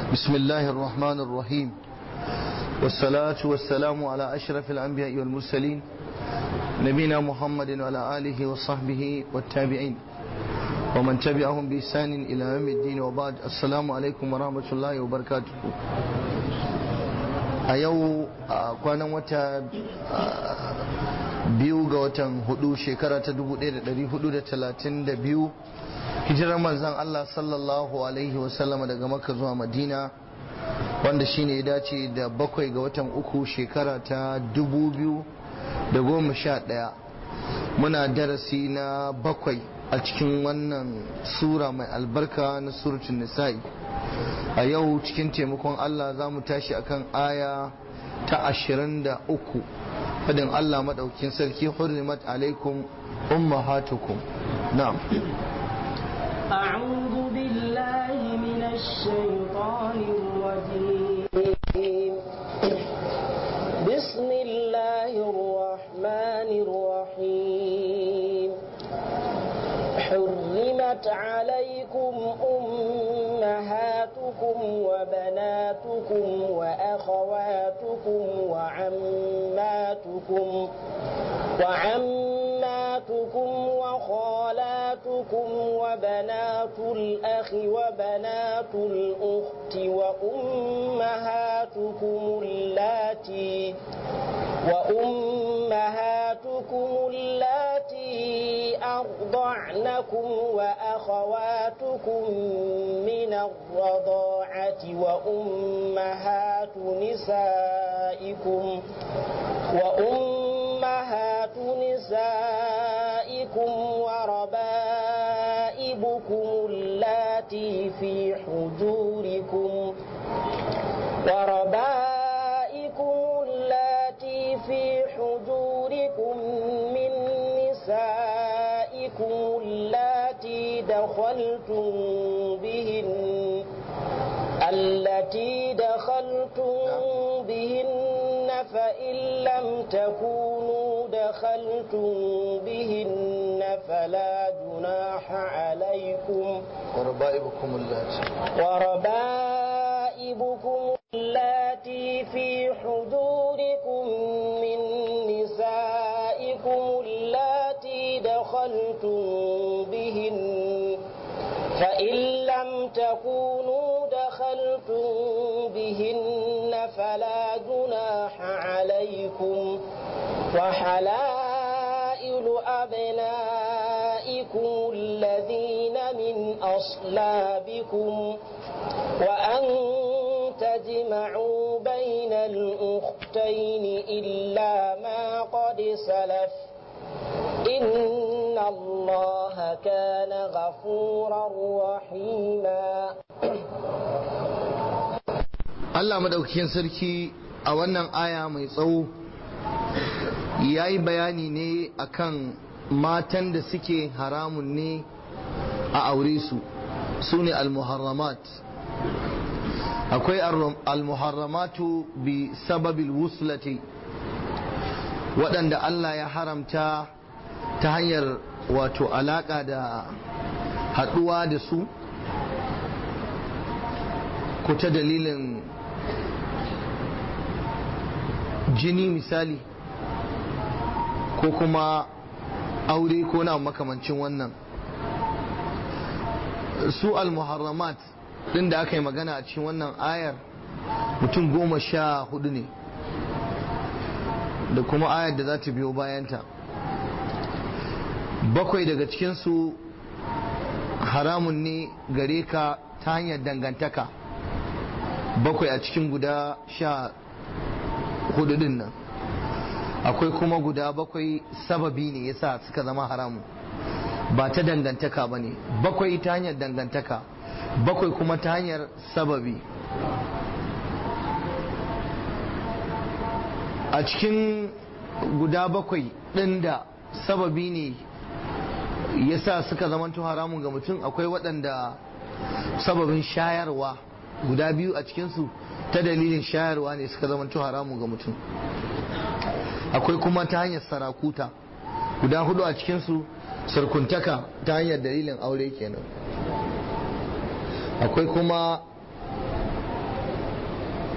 بسم الله الرحمن الرحيم والصلاة والسلام على أشرف الأنبياء والمرسلين نبينا محمد وعلى آله وصحبه والتابعين ومن تبعهم بإحسان إلى يوم الدين وبعد السلام عليكم ورحمة الله وبركاته. أيو كان متى biyu ga watan hudu shekara ta 1432 hijirar manzon Allah sallallahu alaihi wasallama daga Makka zuwa Madina, wanda shine ya dace da 7 ga watan uku shekara ta 2011. muna darasi na 7 a cikin wannan sura mai albarka na suratul nisa'i. a yau cikin taimakon Allah za mu tashi akan aya ta 23 fadin Allah madaukin sarki hurrimat alaikum ummahatukum. na'am. أعوذ بالله من الشيطان الرجيم. بسم الله الرحمن الرحيم. حرمت عليكم أمهاتكم وبناتكم وأخواتكم وعماتكم وخالاتكم وبنات الأخ وبنات الأخت وأمهاتكم اللاتي أرضعنكم وأخواتكم من الرضاعة وأمهات نسائكم وربائبكم اللاتي في حجوركم من نسائكم اللاتي دخلتم بهن فإن لم تكونوا دخلتم بهن فلا جناح عليكم وربائبكم اللاتي في حجوركم من نسائكم اللاتي دخلتم بهن فإن لم تكونوا دخلتم بهن فلا جناح عليكم وحلائل أبنائكم الذين من أصلابكم وأن تجمعوا بين الأختين إلا ما قد سلف إن الله كان غفورا رحيما. Allah madaukakin sarki a wannan aya mai tsawo ya yi bayani ne akan matan da suke haramun ne a aure su ne al-muharramat. akwai al-muharramatu bi sababil wuslati, waɗanda Allah ya haramta ta hanyar wato alaƙa da haɗuwa da su ko ta dalilin jini misali ko kuma aure ko na makamancin wannan. su al-muharramat din da aka yi magana a cikin wannan ayar mutum 14 ne, da kuma ayar da za ta biyo bayanta. 7 daga cikinsu haramun ne gare ka ta hanyar dangantaka, 7 a cikin guda 14 din nan. akwai kuma guda 7 sababi ne yasa suka zama haramun, ba ta dangantaka ba ne. 7 ta hanyar dangantaka, 7 kuma ta hanyar sababi. a cikin guda 7 ɗin da sababi ne yasa suka zamanto haramun ga mutum, akwai waɗanda sababin shayarwa guda 2 a cikinsu ta dalilin shayarwa ne suka zamanto haramun ga mutum. akwai kuma ta hanyar sarakuta guda 4 a cikinsu sarkuntaka ta hanyar dalilin aure kenan. akwai kuma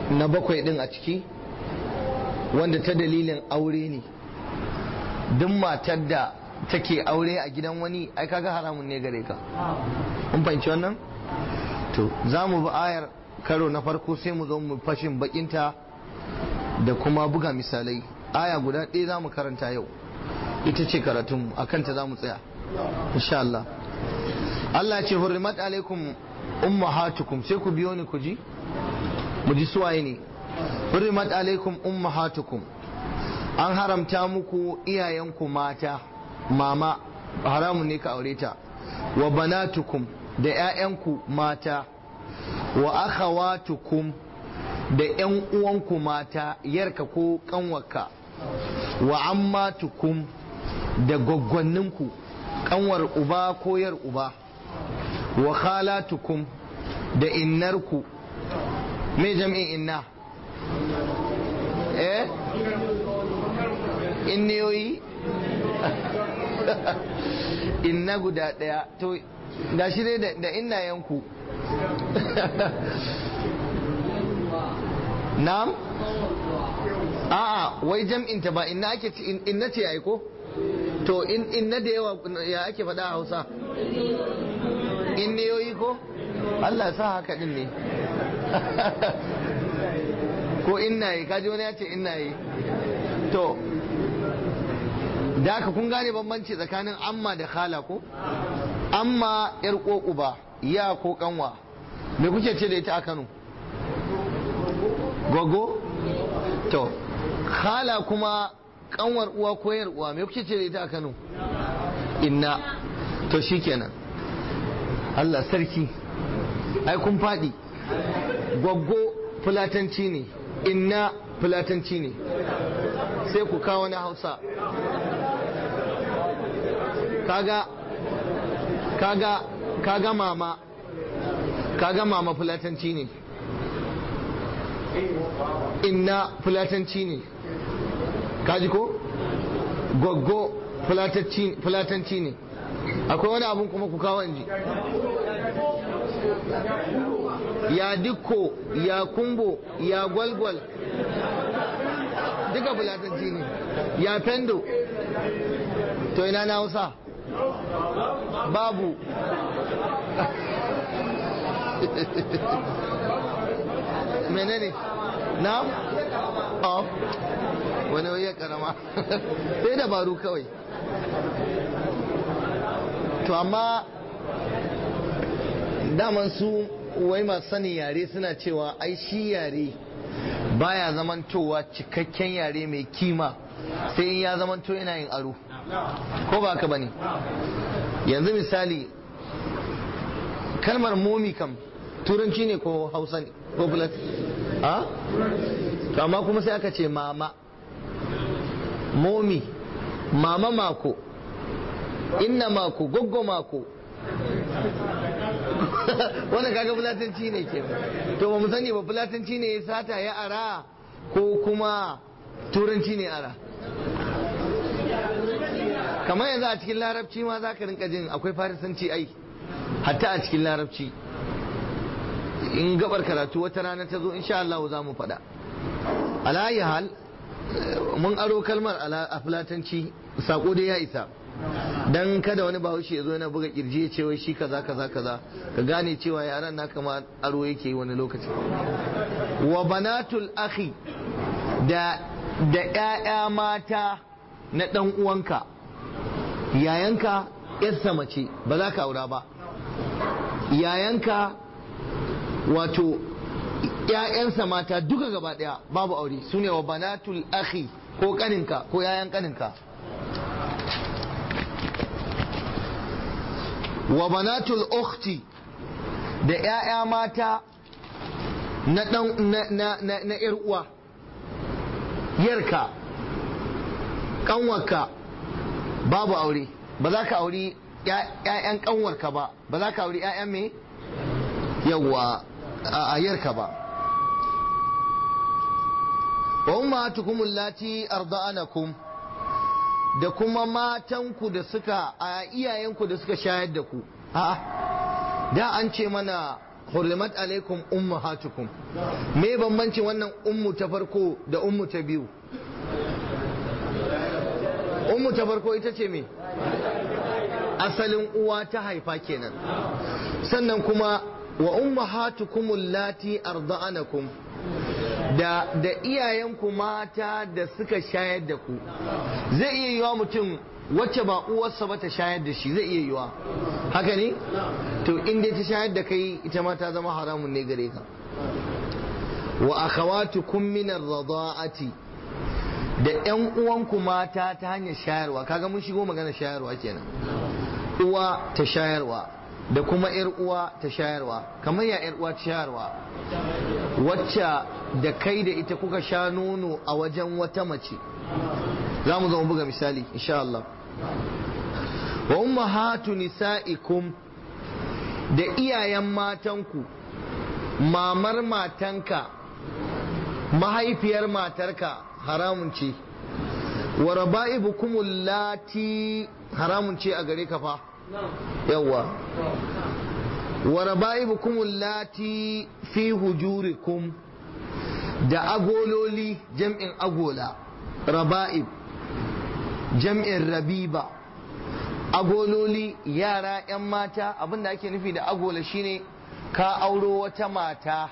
na bakwai din a ciki wanda ta dalilin aure ne. Duk matar da take aure a gidan wani ai kaga haramun ne gare ka. Kun fahimci wannan? To za mu bi ayar karo na farko sai mu zo mu fashin bakinta da kuma buga misalai. Aya guda ɗaya za mu karanta yau, ita ce karatunmu, a kanta za mu tsaya insha Allah. Allah ce hurrimat alaikum ummahatukum, sai ku biyo ni ku ji mu ji suwaye ne. hurrimat alaikum ummahatukum, an haramta muku iyayenku mata, mama haramun ne ka aure ta. Wa banatukum, da 'ya'yanku mata. Wa akhawatukum, da 'yan uwanku mata, yarka ko kanwarka. Wa ammatukum, da gwaggwanninku, kanwar uba ko yar uba. Wa khalatukum, da innarku. Me jam'in inna? Inniyoyi? Inna guda ɗaya, to da shi dai da innayenku. Na'am? A'a, wai jam'inta ba inna ake inna ce ai ko? To inna da yawa ya ake faɗa a Hausa? Inniyoyi ko? Allah sa haka din ne. Ko innaye, kaji wani ya ce innaye. To da haka kun gane bambanci tsakanin amma da khala ko? Amma yar ko uba, ya ko kanwa. Me kuke ce da ita a Kano? Gogo? To khala kuma kanwar uwa ko yar uwa, me kuke ce da ita a Kano? Inna. To shikenan. Allah sarki. Ai kun faɗi. Gogo fulatanci ne, inna fulatanci ne. Sai ku kawo na Hausa. Kaga mama fulatanci ne, inna fulatanci ne, kaji ko? Goggo fulatanci ne. Akwai wani abun kuma ku kawo inji. Ya dikko, ya kumbo, ya gwalgwal, duka fulatanci ne. Ya fendo, to ina na Hausa? Babu. Menene? Na? Oh, wani wayar karama. Sai dabaru kawai. To amma daman su wai masu sani yare suna cewa ai shi yare baya zamantowa cikakken yare mai kima sai ya zamanto yana yin aro, ko ba haka bane? Yanzu misali kalmar momi kam turanci ne ko Hausa ne ko Fulat? Ha? To amma kuma sai aka ce mama, momi, mama mako, inna mako, goggo mako. Wannan kaga fulatanci ne ke. To ba mu sani ba fulatanci ne ya sata ya ara ko kuma turanci ne ara. Kamar yanzu a cikin larabci ma za ka rinka jin akwai farisanci ai, hatta a cikin larabci. In gabar karatu wata rana ta zo insha Allah za mu faɗa. Ala yi hal mun aro kalmar a fulatanci, sako dai ya isa. Dan kada wani bahaushe ya zo yana buga kirji ya ce wai shi kaza kaza kaza, ka gane cewa yaran na kama aro yake wani lokaci. Wa banatul akhi, da ƴaƴa mata na dan uwanka, yayanka yarsa mace ba za ka aura ba, yayanka wato ƴaƴansa mata duka gaba daya babu aure, sune wa banatul akhi, ko kaninka ko yayan kaninka. Wa banatul ukhti, da ƴaƴa mata na ƴar uwa, yarka, kanwarka babu aure, ba za ka auri ƴaƴan kanwarka ba, ba za ka auri ƴaƴan me yawa a yarka ba. Wa ummatukum allati arda'anakum, da kuma matanku da suka, a iyayenku da suka shayar da ku. Da an ce mana hurrimat alaikum ummahatukum. Me bambancin wannan ummu ta farko da ummu ta biyu? Ummu ta farko ita ce me? Asalin uwa ta haifa kenan. Sannan kuma wa ummahatukum allati arda'anakum, da iyayenku mata da suka shayar da ku. Zai iya yiwa mutum wacce ba uwarsa ba ta shayar da shi, zai iya yiwa haka ne? To in dai ta shayar da kai ita ma ta zama haramun ne gare ka. Wa akhawatukum min ar-rada'ati, da ƴan uwanku mata ta hanyar shayarwa. Kaga mun shigo magana shayarwa kenan. Uwa ta shayarwa da kuma ƴar uwa ta shayarwa. Kamar ya ƴar uwa ta shayarwa, wacce da kai da ita kuka sha nono a wajen wata mace. Za mu zama buga misali insha Allah. Wa ummahatu nisa'ikum, da iyayen matanku, mamar matanka, mahaifiyar matarka haramun ce. Wa raba'ibukum allati, haramun ce a gare ka fa. Yawwa. Wa raba'ibukum allati fi hujurikum, da agololi, jam'in agola. Raba'ib jam'in rabiba. Agololi yara 'yan mata. Abinda ake nufi da agola shine ka auro wata mata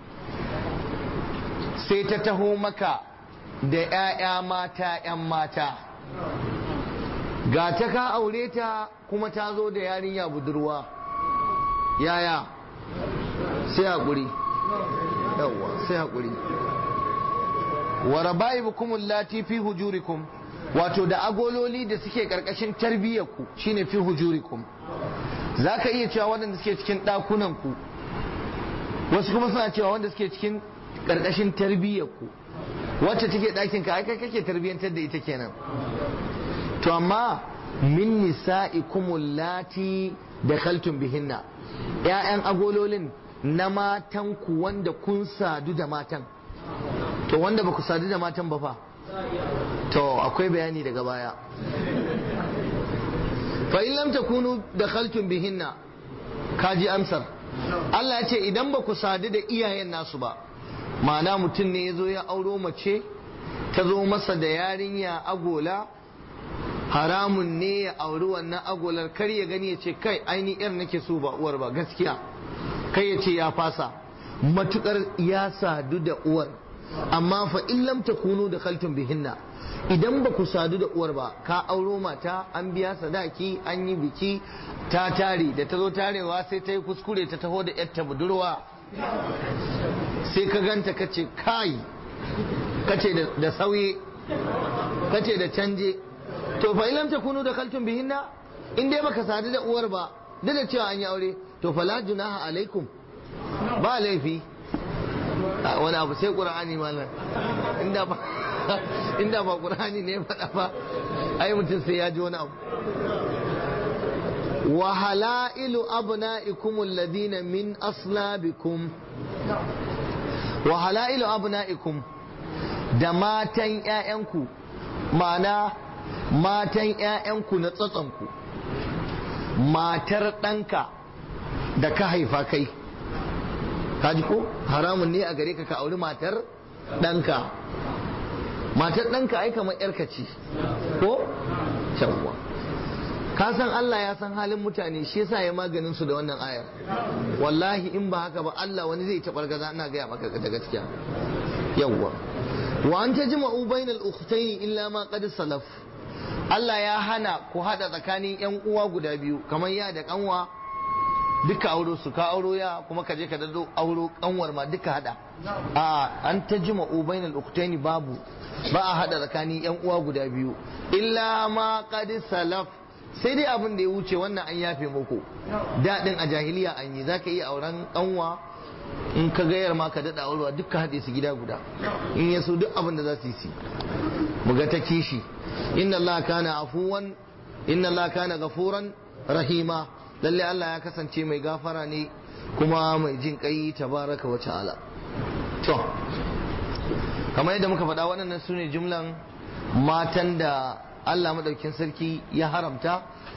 sai ta taho maka da 'ya'ya mata 'yan mata, ga ta ka aure ta kuma ta zo da yarinya budurwa. Yaya? Sai haƙuri. Yawwa, sai haƙuri. Wa raba'ibukum allati fi hujurikum, wato da agololi da suke karkashin tarbiyyarku shine fi hujurikum. Zaka iya cewa wanda suke cikin dakunan ku, wasu kuma suna cewa wanda suke cikin karkashin tarbiyyarku. Wacce take dakin ka ai kai kake tarbiyyantar da ita kenan. To amma min nisa'ikum allati dakhaltum bihinna, ƴaƴan agololin na matan ku wanda kun sadu da matan. To wanda ba ku sadu da matan ba fa? To akwai bayani daga baya. Fa in lam takunu dakhaltum bihinna, kaji amsar. Allah ya ce idan ba ku sadu da iyayen nasu ba, ma'ana mutum ne ya zo ya auro mace, ta zo masa da yarinya agola, haramun ne ya auri wannan agolar. Kar ya gani ya ce kai aini yar nake so ba uwar ba, gaskiya kai ya ce ya fasa, matukar ya sadu da uwar. Amma fa in lam takunu dakhaltum bihinna, idan ba ku sadu da uwar ba, ka auro mata, an biya sadaki, an yi biki, ta tare, da ta zo tarewa sai ta yi kuskure ta taho da yarta budurwa, sai ka ganta kace kai, kace da sauye, kace da canje. To fa in lam takunu dakhaltum bihinna, in dai baka sadu da uwar ba, duk da cewa an yi aure, to fala junaha alaikum, ba laifi. Wani abu sai qur'ani malam, inda ba qur'ani ne faɗa ba ai mutum sai ya ji wani abu. Wa halailu abna'ikum alladhina min aslabikum, wa halailu abna'ikum, da matan ƴaƴanku, ma'ana matan ƴaƴanku na tsatsanku, matar ɗanka da ka haifa kai, kaji ko haramun ne a gare ka ka auri matar ɗanka. Matar ɗanka ai kamar ƴarka ce ko shawwa. Ka san Allah ya san halin mutane, shi yasa ya maganin su da wannan ayar. Wallahi in ba haka ba Allah wani zai taɓar gaza, ina gaya maka da gaskiya. Yawwa. Wa an tajma'u bainal ukhtayn illa ma qad salaf. Allah ya hana ku hada tsakanin ƴan uwa guda biyu kamar ya da kanwa, duka auro su, ka auro ya kuma ka je ka dado auro kanwar ma duka hada. A an tajma'u bainal ukhtayn babu, ba a hada tsakanin ƴan uwa guda biyu illa ma qad salaf, sai dai abin da ya wuce wannan an yafe muku. Daɗin a jahiliya an yi, zaka iya auren kanwa, in ka gayar ma ka daɗa aurewa duka haɗe su gida guda, in ya so duk abin da za su yi mu ga ta kishi. Inna Allah kana afuwan, inna Allah kana gafuran rahima, lalle Allah ya kasance mai gafara ne kuma mai jin kai tabaraka wa ta'ala. To kamar yadda muka faɗa, waɗannan su ne jumlan matan da Allah madaukin sarki ya haramta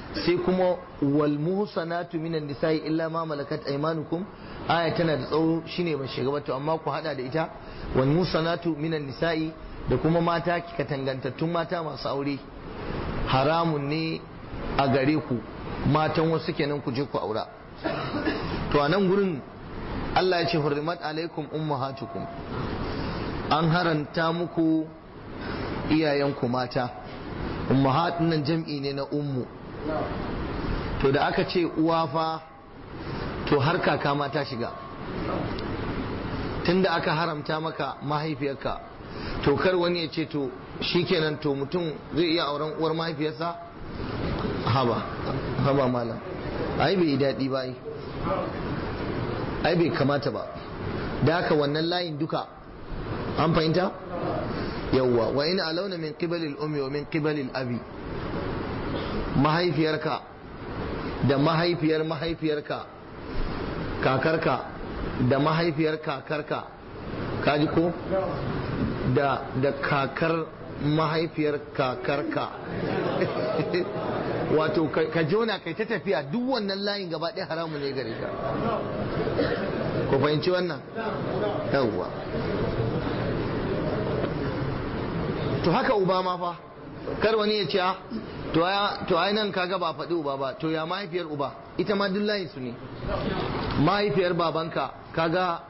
sai kuma wal muhsanatu minan nisa'i illa ma malakat aymanukum, aya tana da tsawo shine ban shiga ba to amma ku hada da ita wal muhsanatu minan nisa'i da kuma mata katangantattun mata masu aure haramun ne a gare ku, matan wasu kenan ku je ku aura. To a nan gurin Allah ya ce hurrimat alaikum ummahatukum, an haranta muku iyayenku mata. Ummahat nan jam'i ne na ummu. To da aka ce uwa fa to har kaka ma ta shiga, tunda aka haramta maka mahaifiyarka to kar wani ya ce to shikenan to mutum zai iya auren uwar mahaifiyarsa. haba malam, ai bai daɗi ba, ai bai kamata ba. da haka wannan layin duka an fahimta. yawwa wa ina alauna min qibalil ummi wa min qibalil abi, mahaifiyarka da mahaifiyar mahaifiyarka, kakarka da mahaifiyar kakarka, kaji ko da kakar mahaifiyar kakarka wato ka jona kai ta tafiya, duk wannan layin gaba ɗaya haramun ne gare ka. ku fahimci wannan? yawwa. to haka uba ma fa, kar wani ya ce to ai nan kaga ba faɗi uba ba, to ya mahaifiyar uba ita ma duk layin su ne. mahaifiyar babanka kaga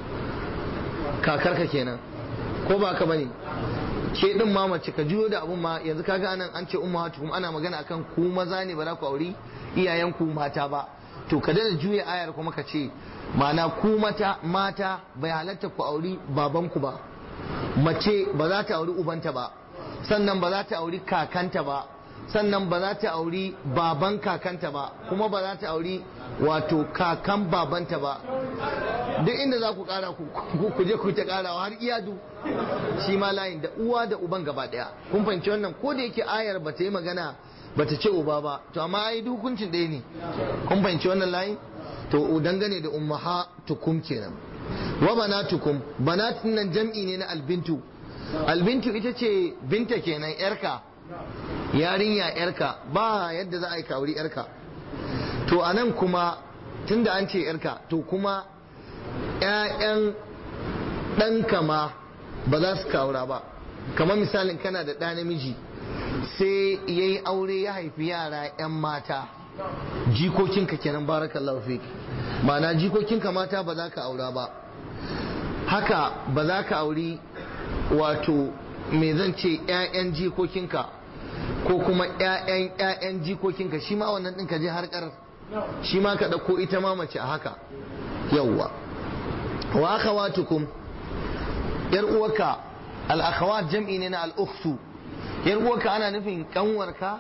kakarka kenan, ko ba ka bane? ke din ma mace ka juyo da abun ma, yanzu kaga anan an ce ummahatukum ana magana akan ku maza ne ba za ku auri iyayen ku mata ba, to ka dana juya ayar kuma ka ce ma'ana ku mata bai halatta ku auri babanku ba, mace ba za ta auri ubanta ba, sannan ba za ta auri kakanta ba, sannan ba za ta auri baban kakanta ba, kuma ba za ta auri wato kakan babanta ba. duk inda za ku kara ku je ku ta karawa har iyadu, shi ma layin da uwa da uban gaba daya. kun fahimci wannan? ko da yake ayar ba ta yi magana ba ta ce uba ba, to amma ai duk hukuncin ɗaya ne. kun fahimci wannan layin? to dangane da ummahatukum kenan. wa banatukum, banatun nan jam'i ne na albintu. albintu ita ce binta kenan, yarka, yarinya yarka, ba yadda za a yi kawuri yarka. to anan kuma tunda an ce yarka, to kuma ƴaƴan ɗanka ma ba za su kawura ba. kamar misalin kana da ɗa namiji sai ya yi aure ya haifi yara 'yan mata, jikokinka kenan, barakallahu fik, ma'ana jikokinka mata ba za ka aura ba. haka ba za ka auri wato me zan ce 'ya'yan jikokinka ko kuma 'ya'yan jikokinka, shi ma wannan ɗin ka je harkar, shi ma ka ɗauko ita ma mace a haka. yawwa. wa akhawatukum, yar uwarka, al-akhawat jam'i ne na al-ukhtu. yar uwarka ana nufin kanwarka,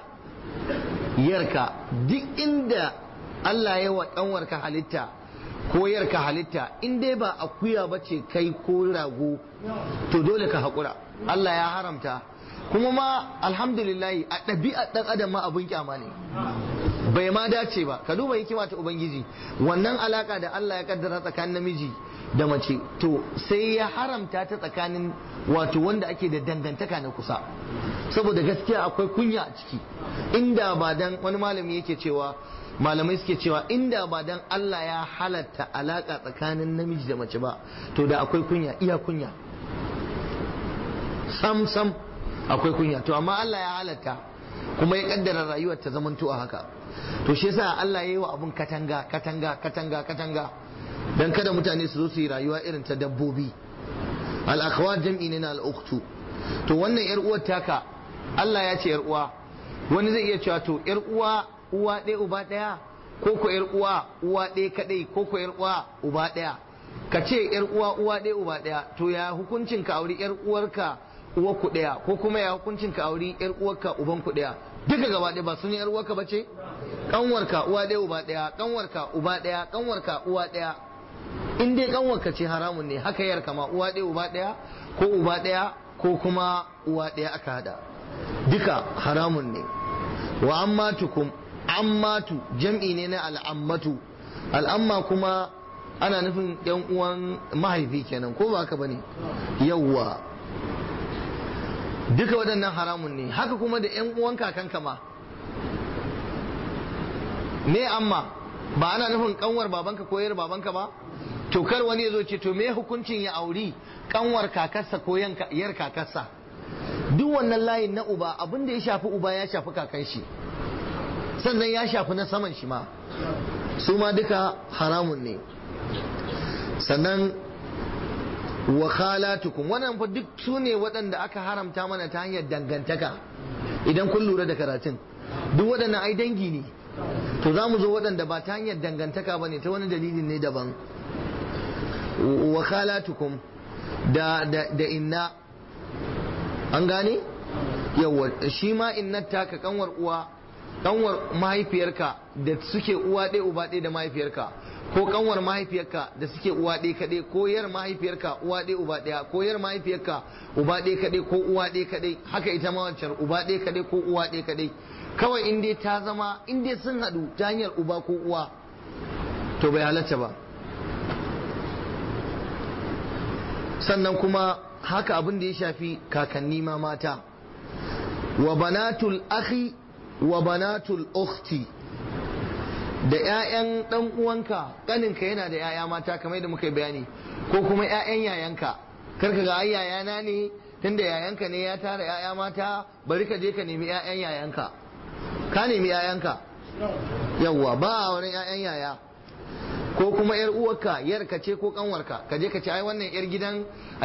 yarka. duk inda Allah ya wa kanwarka halitta ko yarka halitta, in dai ba akuya bace kai ko rago, to dole ka haƙura. Allah ya haramta. kuma ma alhamdulillahi a ɗabi'ar ɗan adam ma abun kyama ne, bai ma dace ba. ka duba hikima ta ubangiji, wannan alaka da Allah ya kaddara tsakanin namiji da mace, to sai ya haramta ta tsakanin wato wanda ake da dangantaka na kusa, saboda gaskiya akwai kunya a ciki. inda ba dan wani malami yake cewa, malamai suke cewa inda ba dan Allah ya halatta alaka tsakanin namiji da mace ba, to da akwai kunya, iya kunya, sam akwai kunya. to amma Allah ya halatta kuma ya kaddara rayuwar ta zamanto a haka. to shi yasa Allah ya yi wa abun katanga dan kada mutane su zo su yi rayuwa irin ta dabbobi. al-akhawat jam'i ne na al-ukhtu. to wannan yar uwar taka, Allah ya ce yar uwa, wani zai iya cewa to yar uwa uwa ɗaya uba ɗaya, ko ko yar uwa uwa ɗaya kadai, ko ko yar uwa uba ɗaya. ka ce yar uwa uwa ɗaya uba ɗaya, to ya hukuncin ka auri yar uwarka uwa ku ɗaya, ko kuma ya hukuncin ka auri yar uwarka uban ku ɗaya? duka gaba ɗaya ba sun yar uwarka bace? kanwarka uwa ɗaya uba ɗaya, kanwarka uba ɗaya, kanwarka uwa ɗaya. in dai kanwarka ce haramun ne. haka yarka ma uwa ɗaya uba ɗaya, ko uba ɗaya, ko kuma uwa ɗaya aka hada, duka haramun ne. wa ammatukum, ammatu jam'i ne na al'ammatu. al'amma kuma ana nufin yan uwan mahaifi kenan, ko ba haka bane? yawwa. duka waɗannan haramun ne. haka kuma da yan uwan kakanka ma, me amma ba ana nufin kanwar babanka ko yar babanka ba to kar wani ya zo ce to me hukuncin ya auri kanwar kakarsa ko yar kakarsa duk wannan layin na uba abin da ya shafi uba ya shafi kakan shi sannan ya shafi na saman shi ma su ma duka haramun ne. Sannan wa khalatukum wannan fa duk su ne waɗanda aka haramta mana ta hanyar dangantaka idan kun lura da karatun duk waɗannan ai dangi ne to za mu zo waɗanda ba ta hanyar dangantaka ba ne ta wani dalilin ne daban. Wa khalatukum da inna an gane yawa shi ma innar taka kanwar uwa kanwar mahaifiyarka da suke uwa ɗaya uba ɗaya da mahaifiyarka ko kanwar mahaifiyarka da suke uwa ɗaya kaɗai ko yar mahaifiyarka uwa ɗaya uba ɗaya ko yar mahaifiyarka uba ɗaya kaɗai ko uwa ɗaya kaɗai haka ita ma wancan uba ɗaya kaɗai ko uwa ɗaya kaɗai kawai in dai ta zama in dai sun haɗu ta hanyar uba ko uwa to bai halatta ba. Sannan kuma haka abin da ya shafi kakanni ma mata wa banatul akhi wa banatul ukhti da ƴaƴan dan uwanka kaninka yana da ƴaƴa mata kamar da muka yi bayani ko kuma ƴaƴan yayanka karka ga ai yayana ne tunda yayanka ne ya tara ƴaƴa mata bari ka je ka nemi ƴaƴan yayanka ka nemi ƴaƴanka yawwa ba a wurin ƴaƴan yaya ko kuma yar uwarka yarka ce ko kanwarka ka je ka ce ai wannan yar gidan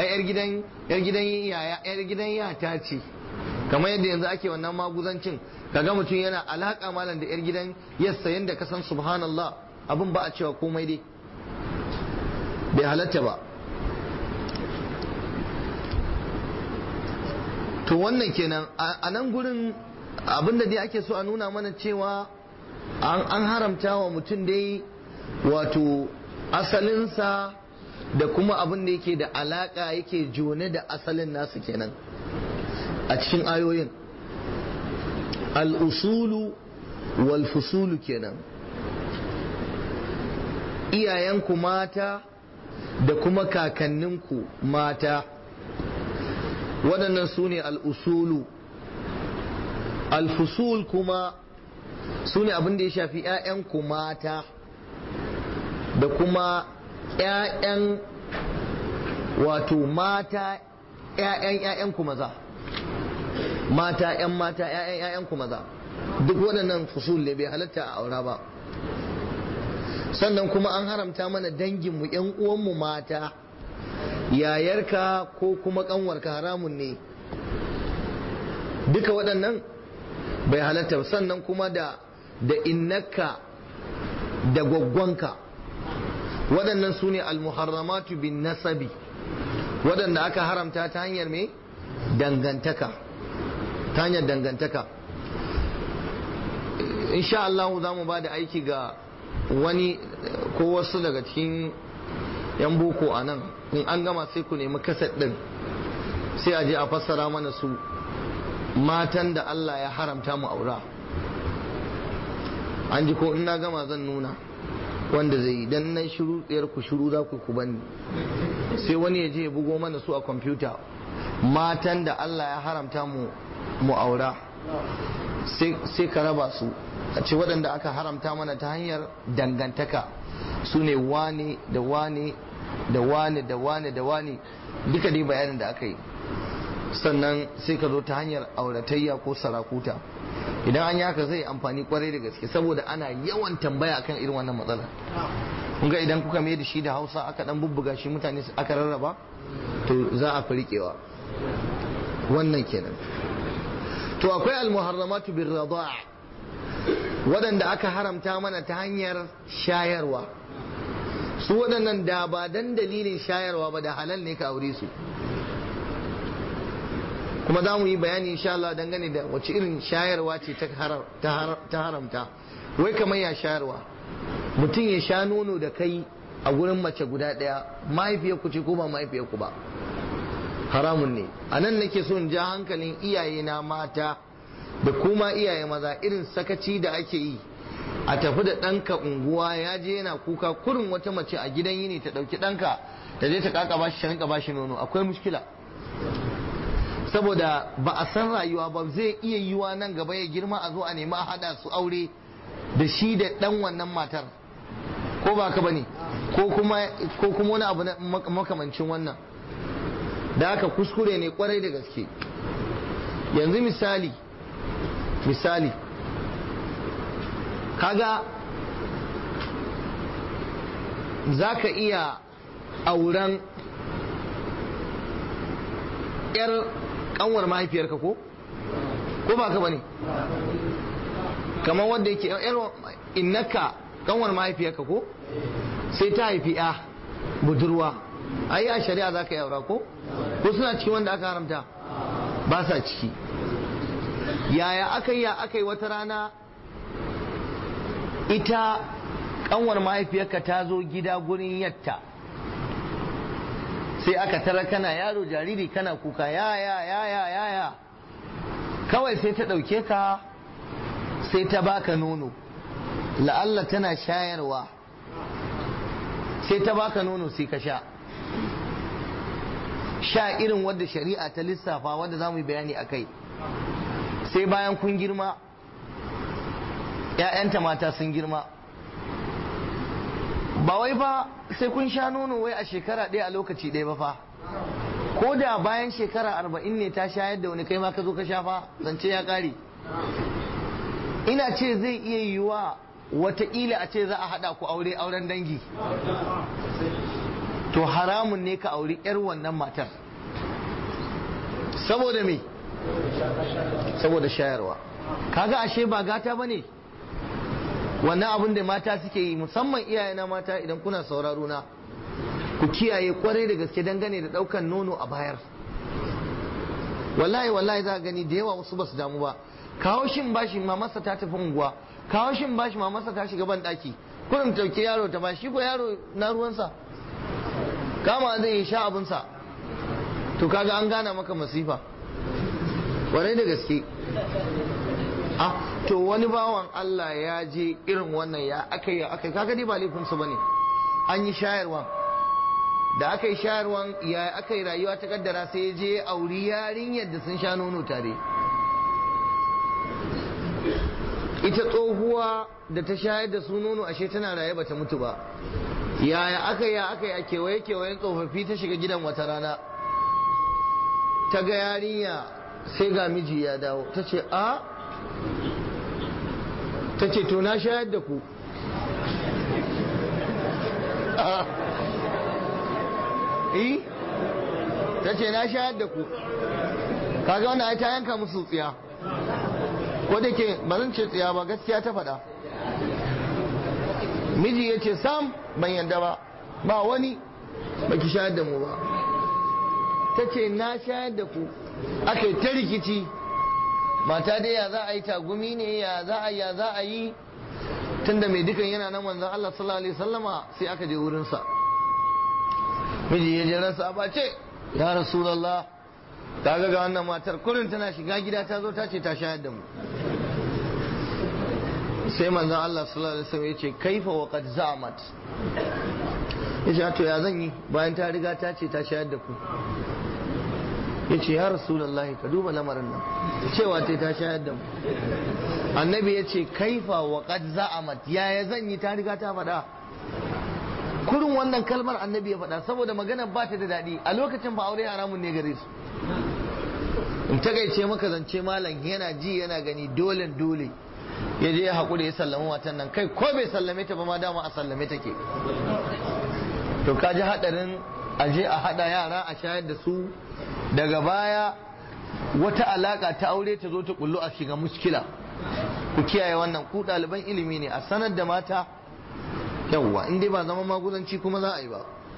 yata ce kamar yadda yanzu ake wannan maguzancin kaga mutum yana alaka malam da yar gidan yassa yanda ka san subhanallah abin ba a cewa komai dai bai halatta ba. to wannan kenan a nan gurin abinda dai ake so a nuna mana cewa an haramta wa mutum dai wato asalinsa da kuma abin da yake da alaka yake jone da asalin nasu kenan a cikin ayoyin al'usulu wal fusulu kenan iyayenku mata da kuma kakanninku mata waɗannan su ne al'usulu al-fusul kuma su ne abin da ya shafi 'ya'yanku mata da kuma ‘ya'yan wato mata ‘ya'yan ‘ya'yanku maza mata ‘yan mata ‘ya'yan ‘ya'yanku maza duk waɗannan fusul ne bai halatta a aura ba. Sannan kuma an haramta mana danginmu ‘yan uwanmu mata yayarka ko kuma ƙanwarka haramun ne duka waɗannan bai halatta. Sannan kuma da innaka da gwaggwanka waɗannan su ne almuharramatu bin nasabi waɗanda aka haramta ta hanyar mai dangantaka ta hanyar dangantaka. insha Allah za mu ba da aiki ga wani ko wasu daga cikin yan boko a nan in an gama sai ku nemi kaset ɗin sai a je a fassara mana su matan da Allah ya haramta mu aura an ji ko in na gama zan nuna wanda zai yi dan nan shiru tsayar ku shiru za ku bani sai wani ya je ya bugo mana su a kwamfuta matan da Allah ya haramta mu aura sai ka raba su a ce waɗanda aka haramta mana ta hanyar dangantaka su ne wane da wane da wane da wane da wane duka dai bayanin da aka yi. Sannan sai ka zo ta hanyar auratayya ko sarakuta idan an yi haka zai amfani kwarai da gaske saboda ana yawan tambaya akan irin wannan matsala. kun ga idan kuka mai da shi da Hausa aka dan bubbuga shi mutane aka rarraba to za a fi riƙewa wannan kenan. to akwai almuharramatu bir radaa waɗanda aka haramta mana ta hanyar shayarwa su waɗannan da ba dan dalilin shayarwa ba da halal ne ka aure su kuma za mu yi bayani insha Allah dangane da wace irin shayarwa ce ta haramta. wai kamar ya shayarwa mutum ya sha nono da kai a gurin mace guda ɗaya mahaifiyarku ce ko ba mahaifiyarku ba haramun ne. a nan nake so in ja hankalin iyaye na mata da kuma iyaye maza irin sakaci da ake yi a tafi da ɗanka unguwa ya je yana kuka kurin wata mace a gidan yini ta ɗauki ɗanka ta je ta kaka bashi ta rinka bashi nono akwai mushkila saboda ba a san rayuwa ba zai iya yiwa nan gaba ya girma a zo a nemi a hada su aure da shi da ɗan wannan matar ko ba ka bane ko kuma wani abu makamancin wannan da haka kuskure ne kwarai da gaske. Yanzu misali kaga za ka iya auren yar kanwar mahaifiyarka ko ba ka bane kamar wanda yake yar innaka kanwar mahaifiyarka ko sai ta haifi ya budurwa ai a shari'a za ka yi aura ko suna cikin wanda aka haramta ba sa ciki. Yaya aka yi wata rana ita kanwar mahaifiyarka ta zo gida gurin yatta sai aka tara kana yaro jariri kana kuka ya kawai sai ta ɗauke ka sai ta baka nono, la'alla tana shayarwa sai ta baka nono sai ka sha irin wadda shari'a ta lissafa wadda za mu yi bayani a kai. Sai bayan kun girma 'ya'yanta mata sun girma, ba wai fa sai kun sha nono wai a shekara ɗaya a lokaci ɗaya ba fa, ko da bayan shekara 40 ne ta shayar da wani kai ma ka zo ka sha fa zance ya ƙare. Ina ce zai iya yiwuwa wataƙila a ce za a haɗa ku auren dangi, to haramun ne ka auri 'yar wannan matar. Saboda me? Saboda shayarwa. Kaga ashe ba gata bane wannan abin da mata suke yi, musamman iyayena mata idan kuna sauraro na ku kiyaye kwarai da gaske dangane da daukan nono a bayar. Wallahi za ka gani da yawa wasu basu damu ba, kawo shin bashi mamarsa ta tafi unguwa, kawo shin bashi mamarsa ta shiga ban daki, kullum tauke yaro ta bashi, ko yaro na ruwansa kama zai yi sha abinsa. To kaga an gana maka masifa kwarai da gaske. To wani bawan Allah ya je irin wannan ya aka kaga dai ba laifinsa bane, an yi shayarwa, da aka yi shayarwan ya aka yi rayuwa ta kaddara sai ya je auri yarinyar da sun sha nono tare. Ita tsohuwa da ta shayar da su nono ashe tana raye bata mutu ba. Yaya aka yi a kewayen tsofaffi ta shiga gidan wata rana, ta ga yarinya sai ga miji ya dawo, ta ce to na shayar da ku. Ta ce na shayar da ku. Kaga wannan ai ta yanka musu tsiya, ko da ke ba zan ce tsiya ba, gaskiya ta faɗa. Miji ya ce sam ban yadda ba wani baki shayar da mu ba. Ta ce na shayar da ku. Aka yi ta rikici, mata dai ya za a yi tagumi ne, ya za a yi tunda mai dukan yana nan manzon Allah sallallahu alaihi wasallama, sai aka je wurinsa. Miji ya je ransa a bace, ya Rasulullah ta ga wannan matar kullum tana shiga gida ta zo ta ce ta shayar da mu. Sai manzon Allah sallallahu alaihi wasallam ya ce kaifa wa qad za'amat, ya ce to ya zan yi bayan ta riga ta ce ta shayar da ku. Ya ce ya Rasulullah ka duba lamarin nan, cewa ta shayar da mu. Annabi ya ce kaifa wa qad za'amat, yaya zan yi ta riga ta faɗa. Kurin wannan kalmar annabi ya faɗa saboda maganar ba ta da daɗi, a lokacin ba aure haramun ne gare su. In takaice maka zance malam yana ji yana gani dole ya je ya haƙuri ya sallama matan nan, kai ko bai sallame ta ba ma dama a sallame take. To ka ji haɗarin aje a haɗa yara a shayar da su, daga baya wata alaƙa ta aure ta zo ta kullu a shiga muskila. Ku kiyaye wannan, ku ɗaliban ilimi ne, a sanar da mata yawwa, in dai ba zama maguzanci kuma za a yi ba.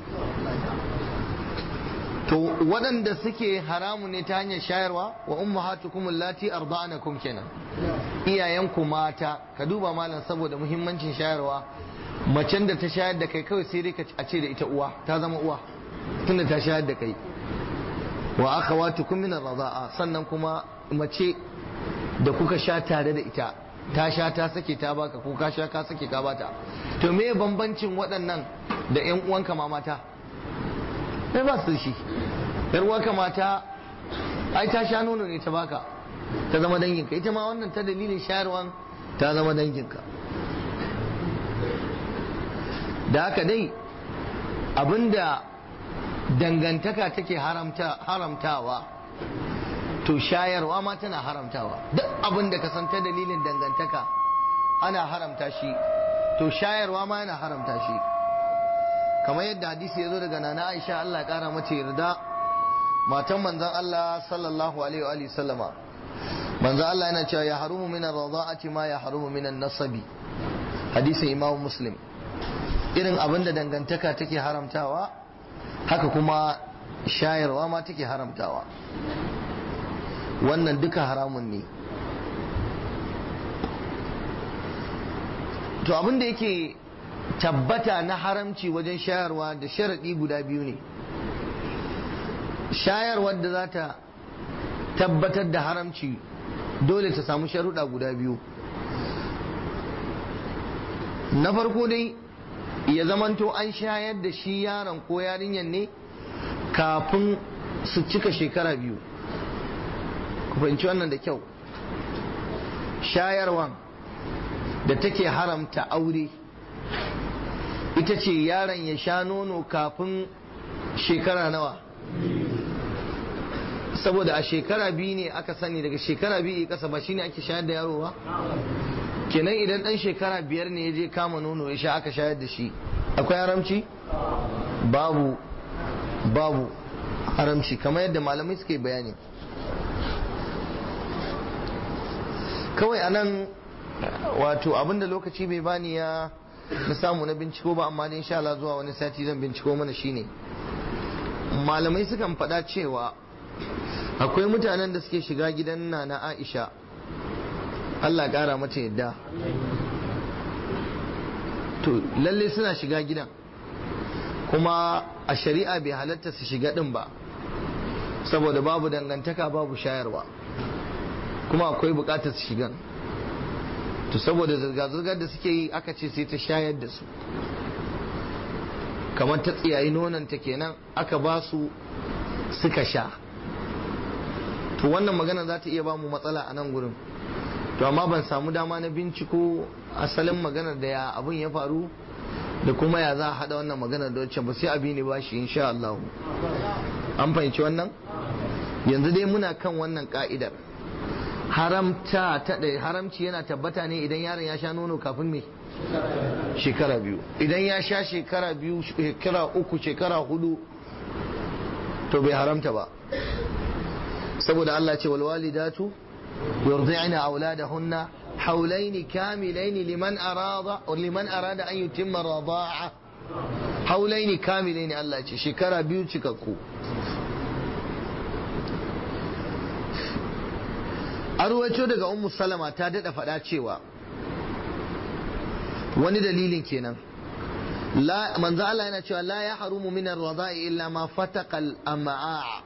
To waɗanda suke haramu ne ta hanyar shayarwa, wa ummahatukum allati arda'anakum kenan, iyayenku mata. Ka duba malam saboda muhimmancin shayarwa, macen da ta shayar da kai kawai sai dai a ce da ita uwa, ta zama uwa tunda ta shayar da kai. Wa akhawatukum min ar-rida'a, sannan kuma mace da kuka sha tare da ita, ta sha ta sake ta baka, ko ka sha ka sake ka bata. To me bambancin waɗannan da ƴan uwanka ma mata? Sai ba su shi. Yar uwanka mata ai ta sha nono ne ta baka, ta zama danginka. Ita ma wannan ta dalilin shayarwan ta zama danginka. da haka dai abinda dangantaka take haramtawa to shayarwa ma tana haramtawa. Duk abinda ka san ta dalilin dangantaka ana haramta shi to shayarwa ma yana haramta shi, kamar yadda hadisi ya zo daga nana Aisha Allah ya kara mata yarda, matan manzon Allah sallallahu alaihi wa sallama. manzon Allah yana cewa ya harumu min ar-rada'ati ma ya harumu min an-nasabi, hadisin Imam Muslim. Irin abinda dangantaka take haramtawa haka kuma shayarwa ma take haramtawa, wannan duka haramun ne. to abinda yake tabbata na haramci wajen shayarwa da sharaɗi guda biyu ne. Shayarwar da za ta tabbatar da haramci dole ta samu sharuɗa guda biyu. Na farko dai ya zamanto an shayar da shi yaron ko yarinyar ne kafin su cika shekara biyu. Ku fahimci wannan da kyau. Shayarwan da take haramta aure ita ce yaron ya sha nono kafin shekara nawa? Saboda a shekara biyu ne aka sani, daga shekara biyu kasa ba shine ake shayar da yaro ba. Kenan idan dan shekara 5 ne ya je kama nono ya sha aka shayar da shi, akwai haramci? Babu haramci, kamar yadda malamai suke bayani. Kawai anan wato abinda lokaci bai bani ya na samu na binciko ba, amma insha Allah zuwa wani sati zan binciko mana shine, malamai sukan faɗa cewa akwai mutanen da suke shiga gidan Nana Aisha Allah ƙara mata yadda, to lalle suna shiga gidan kuma a shari'a bai halatta su shiga din ba, saboda babu dangantaka babu shayarwa, kuma akwai bukatar su shigan. To saboda zirga-zirgar da suke yi aka ce sai ta shayar da su, kamar ta tsiyayi nonanta kenan aka ba su suka sha. To wannan magana za ta iya ba mu matsala a nan gurin, to amma ban samu dama na binciko asalin maganar da ya abin ya faru da kuma ya za a haɗa wannan maganar da wacce ba, sai abi ne ba shi insha Allah. An fahimci wannan? Yanzu dai muna kan wannan ka'idar. Haramci yana tabbata ne idan yaron ya sha nono kafin me? Shekara biyu. Idan ya sha shekara biyu, shekara 3, shekara 4 to bai haramta ba, saboda Allah ce walwalidatu yurdi'na auladahunna hawlaini kamilaini liman arada an yutimma rida'a. Hawlaini kamilaini Allah ce shekara biyu cikakku. Arwaco daga Ummu Salama ta dada faɗa cewa wani dalilin kenan, manzo Allah yana cewa la ya harumu min ar-rida'i illa ma fataqa al-am'a.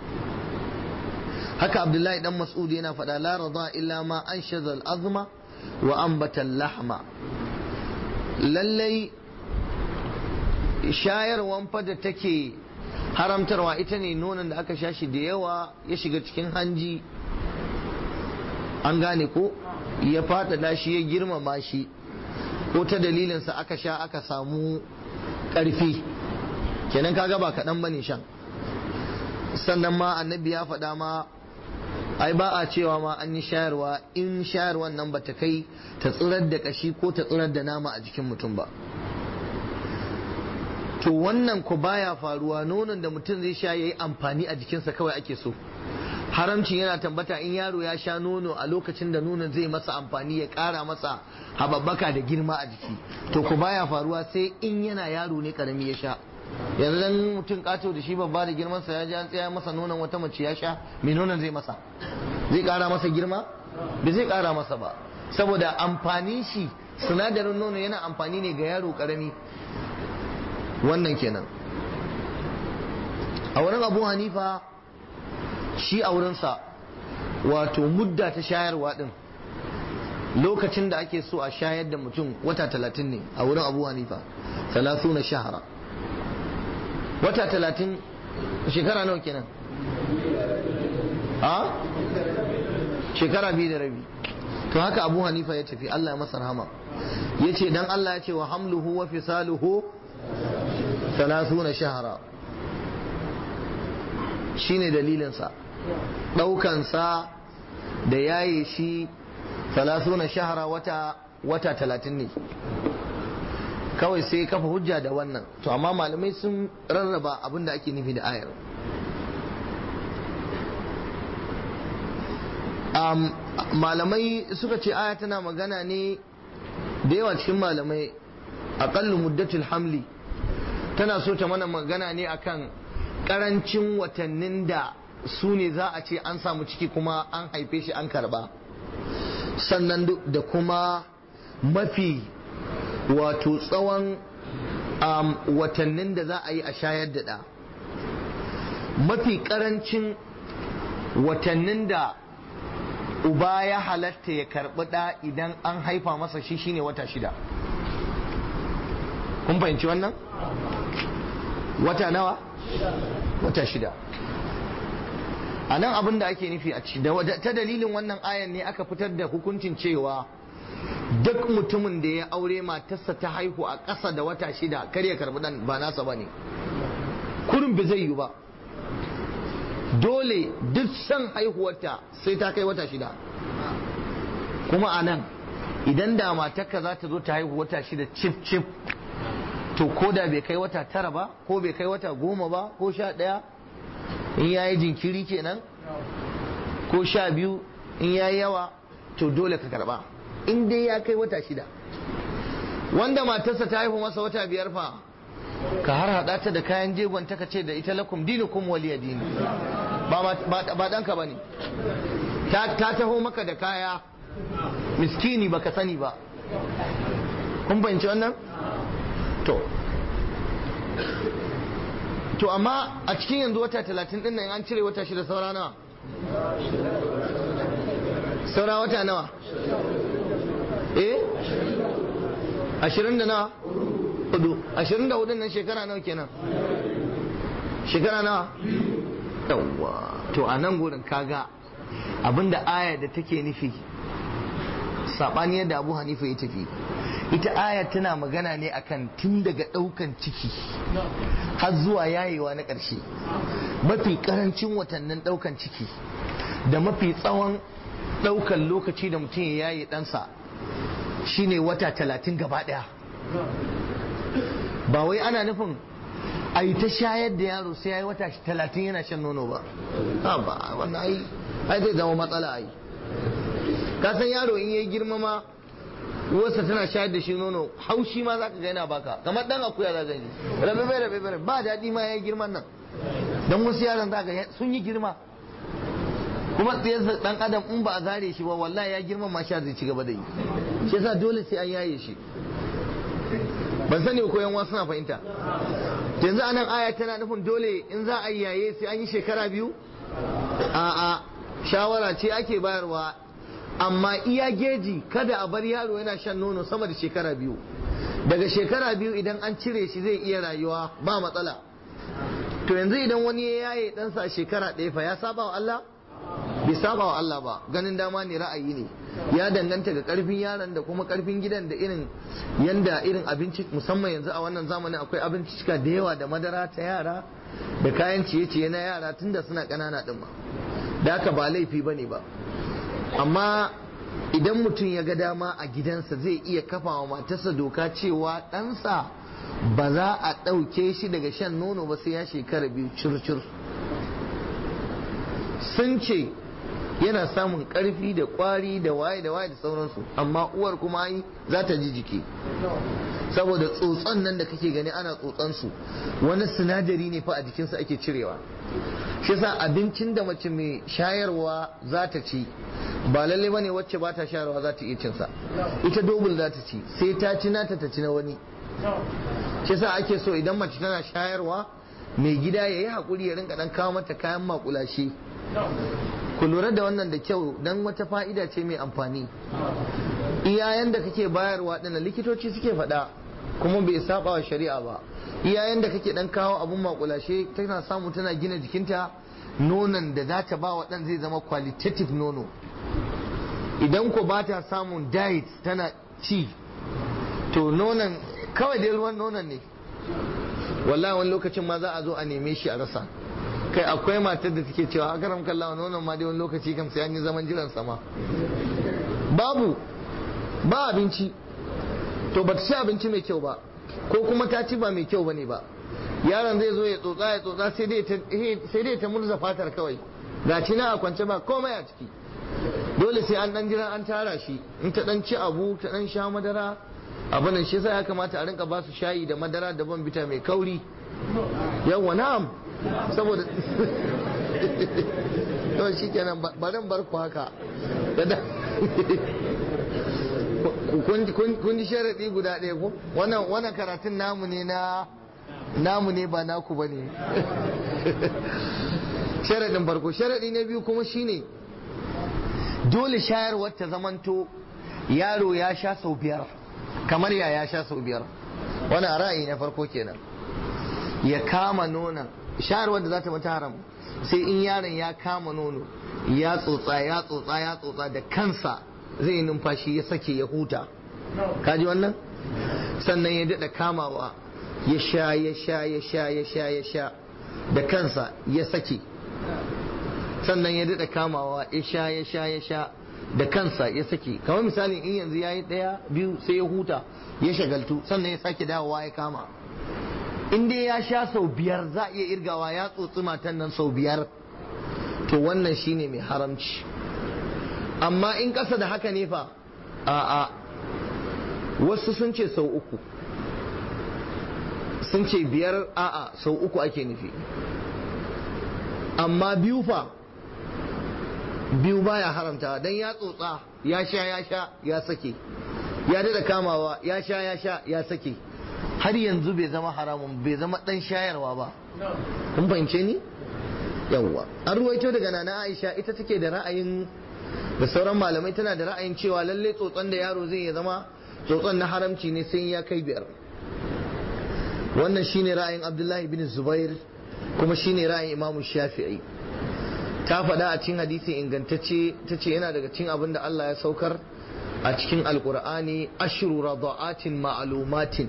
Haka Abdullahi dan Mas'ud yana faɗa la rida illa ma anshaza al-azma wa anbata al-lahma. Lallai shayarwan fa da take haramtarwa ita ne nonon da aka sha shi da yawa ya shiga cikin hanji, an gane ko, ya faɗaɗa shi ya girmama shi, ko ta dalilinsa aka sha aka samu ƙarfi, kenan kaga ba kaɗan bane shan. Sannan ma annabi ya faɗa ma ai ba a cewa ma an yi shayarwa in shayarwan nan bata kai ta tsirar da ƙashi ko ta tsirar da nama a jikin mutum ba. To wannan ku baya faruwa, nonon da mutum zai sha yayi amfani a jikinsa kawai ake so. Haramci yana tabbata in yaro ya sha nono a lokacin da nonon zai masa amfani, ya ƙara masa hababbaka da girma a jiki. To ku baya faruwa sai in yana yaro ne karami ya sha. Yanzu dan mutum kato da shi babba da girman sa ya ji an tsaya masa nonon wata mace ya sha, me nonon zai masa? Zai ƙara masa girma? Bai zai ƙara masa ba, saboda amfanin shi sinadarin nono yana amfani ne ga yaro karami. Wannan kenan. A wurin Abu Hanifa shi a wurinsa wato mudda ta shayarwa din, lokacin da ake so a shayar da mutum wata 30 ne a wurin Abu Hanifa, 30 shahara. Wata 30 shekara nawa kenan? A? Shekara 2 da rabi. To haka Abu Hanifa ya tafi, Allah ya masa rahama. Yace dan Allah ya ce wa hamluhu wa fisaluhu 30 shahara shine dalilinsa ɗaukansa da yaye shi 30 shahara wata 30 ne kawai sai kafa hujja da wannan to amma malamai sun rarraba abin da ake nufi da ayar malamai suka ce aya tana magana ne da yawa cikin malamai aqallu muddatul hamli tana so ta mana magana ne akan karancin watannin da su ne za a ce an samu ciki kuma an haife shi an karba sannan da kuma mafi wato tsawon watannin da za a yi a shayar da ɗa mafi karancin watannin da uba ya halatta ya karɓi ɗa idan an haifa masa shi shine wata 6 kun fahimci wannan wata nawa wata 6 a nan abin da ake nufi a ci ta dalilin wannan ayan ne aka fitar da hukuncin cewa duk mutumin da ya aure matarsa ta haihu a ƙasa da wata 6 kar ya karɓi ɗan ba nasa ba ne kurin ba zai yi ba dole duk san haihuwarta sai ta kai wata 6 kuma a nan idan da matarka za ta zo ta haihu wata 6 cif to ko da bai kai wata 9 ba ko bai kai wata 10 ba ko 11 in yayi jinkiri kenan ko 12 in yayi yawa to dole ka karba in dai ya kai wata 6 wanda matarsa ta haihu masa wata 5 fa ka har hada ta da kayan jegon ta kace da ita lakum dinukum waliya dini ba danka bane ta taho maka da kaya miskini baka sani ba kun fahimci wannan to amma a cikin yanzu wata 30 din nan an cire wata 6 saura nawa saura wata nawa 20 da nawa 24 nan shekara nawa kenan shekara nawa yawwa to a nan gurin kaga abinda aya da take nufi sabani yadda Abu Hanifa ya tafi ita aya tana magana ne akan tun daga daukan ciki har zuwa yayewa na ƙarshe mafi karancin watannin daukan ciki da mafi tsawon daukan lokaci da mutum ya yaye ɗansa shine wata 30 gaba ɗaya ba wai ana nufin a yi ta shayar da yaro sai ya yi wata 30 yana shan nono ba ba wannan ai zai zama matsala ai ka san yaro in yayi girma ma uwarsa tana shayar da shi nono haushi ma zaka ga yana baka kamar dan akuya za ka yi rabe ba daɗi ma yayi girman nan dan wasu yaran za ka sun yi girma kuma tsayarsa dan adam in ba a zare shi ba wallahi ya girma ma sha zai ci gaba da yi shi yasa dole sai an yaye shi ban sani ko yan wasu na fahimta yanzu anan aya tana nufin dole in za a yaye sai an yi shekara 2 a'a shawara ce ake bayarwa amma iya geji kada a bar yaro yana shan nono sama da shekara 2 daga shekara 2 idan an cire shi zai iya rayuwa ba matsala to yanzu idan wani ya yaye ɗansa a shekara 1 fa ya saba wa Allah bai saba wa Allah ba ganin dama ne ra'ayi ne ya danganta ga karfin yaron da kuma karfin gidan da irin yanda irin abinci musamman yanzu a wannan zamanin akwai abinci cika da yawa da madara ta yara da kayan ciye-ciye na yara tunda suna ƙanana din ma da haka ba laifi bane ba amma idan mutum ya ga dama a gidansa zai iya kafa wa matarsa doka cewa ɗansa ba za a ɗauke shi daga shan nono ba sai ya shekara 2 cur sun ce yana samun karfi da kwari da waye da sauransu amma uwar kuma yi za ta ji jiki saboda tsotson nan da kake gani ana tsotson su wani sinadari ne fa a jikinsa ake cirewa shi yasa abincin da mace mai shayarwa za ta ci ba lalle bane wacce ba ta shayarwa za ta iya cin sa ita dobul za ta ci sai ta ci nata ta ci na wani shi yasa ake so idan mace tana shayarwa mai gida ya yi haƙuri ya rinka dan kawo mata kayan makulashe ku lura da wannan da kyau don wata fa'ida ce mai amfani iyayen da kake bayarwa ɗin likitoci suke faɗa kuma bai saba wa shari'a ba iyayen da kake dan kawo abun makulashe tana samu tana gina jikinta nonon da za ta ba wa ɗan zai zama qualitative nono idan ko ba ta samun diet tana ci to nonon kawai dai ruwan nonon ne wallahi wani lokacin ma za a zo a neme shi a rasa. Kai akwai matar da take cewa akaram kallawa nonon ma dai wani lokaci kam sai an yi zaman jiran sama, ba abinci, to ba ta ci abinci mai kyau ba ko kuma ta ci ba mai kyau bane ba, yaron zai zo ya tsotsa sai dai ta murza fatar kawai, ga ci na a kwance ba komai a ciki, dole sai an dan jira an tara shi, in ta dan ci abu ta dan sha madara abin nan, shi yasa ya kamata a rinka ba su shayi da madara da ban bita mai kauri. Yawwa na'am, saboda to shikenan barin bar ku haka kun ji sharadi guda ɗaya ko wannan karatun namu ne ba naku bane. Sharadin farko. Sharadi na biyu kuma shine dole shayarwar ta zamanto yaro ya sha sau 5. Kamar ya sha sau 5, wannan ra'ayi na farko kenan. Ya kama nonon, shayarwar da za ta mata haram sai in yaron ya kama nono ya tsotsa da kansa zai yi numfashi ya sake ya huta, kaji wannan, sannan ya daɗa kamawa ya sha da kansa ya sake, sannan ya daɗa kamawa ya sha da kansa ya sake. Kamar misali in yanzu ya yi 1 2 sai ya huta ya shagaltu sannan ya sake dawowa ya kama. In dai ya sha sau 5 za a iya irgawa ya tsotsi matan nan sau 5, to wannan shine mai haramci. Amma in ƙasa da haka ne fa, a'a, wasu sun ce sau 3, sun ce 5, a'a sau 3 ake nufi. Amma 2 fa, 2 baya haramta, dan ya tsotsa ya sha ya sake, ya dada kamawa ya sha ya sake, har yanzu bai zama haramun, bai zama dan shayarwa ba. Kun fahimce ni? Yawwa. An ruwaito daga nana Aisha, ita take da ra'ayin, da sauran malamai tana da ra'ayin cewa lalle tsotson da yaro zai ya zama tsotson na haramci ne sai ya kai 5. Wannan shine ra'ayin Abdullahi bin Zubair, kuma shine ra'ayin Imam Shafi'i. Ta faɗa a cikin hadisi ingantacce, tace yana daga cikin abin da Allah ya saukar a cikin Alƙur'ani, ashru rada'atin ma'lumatin.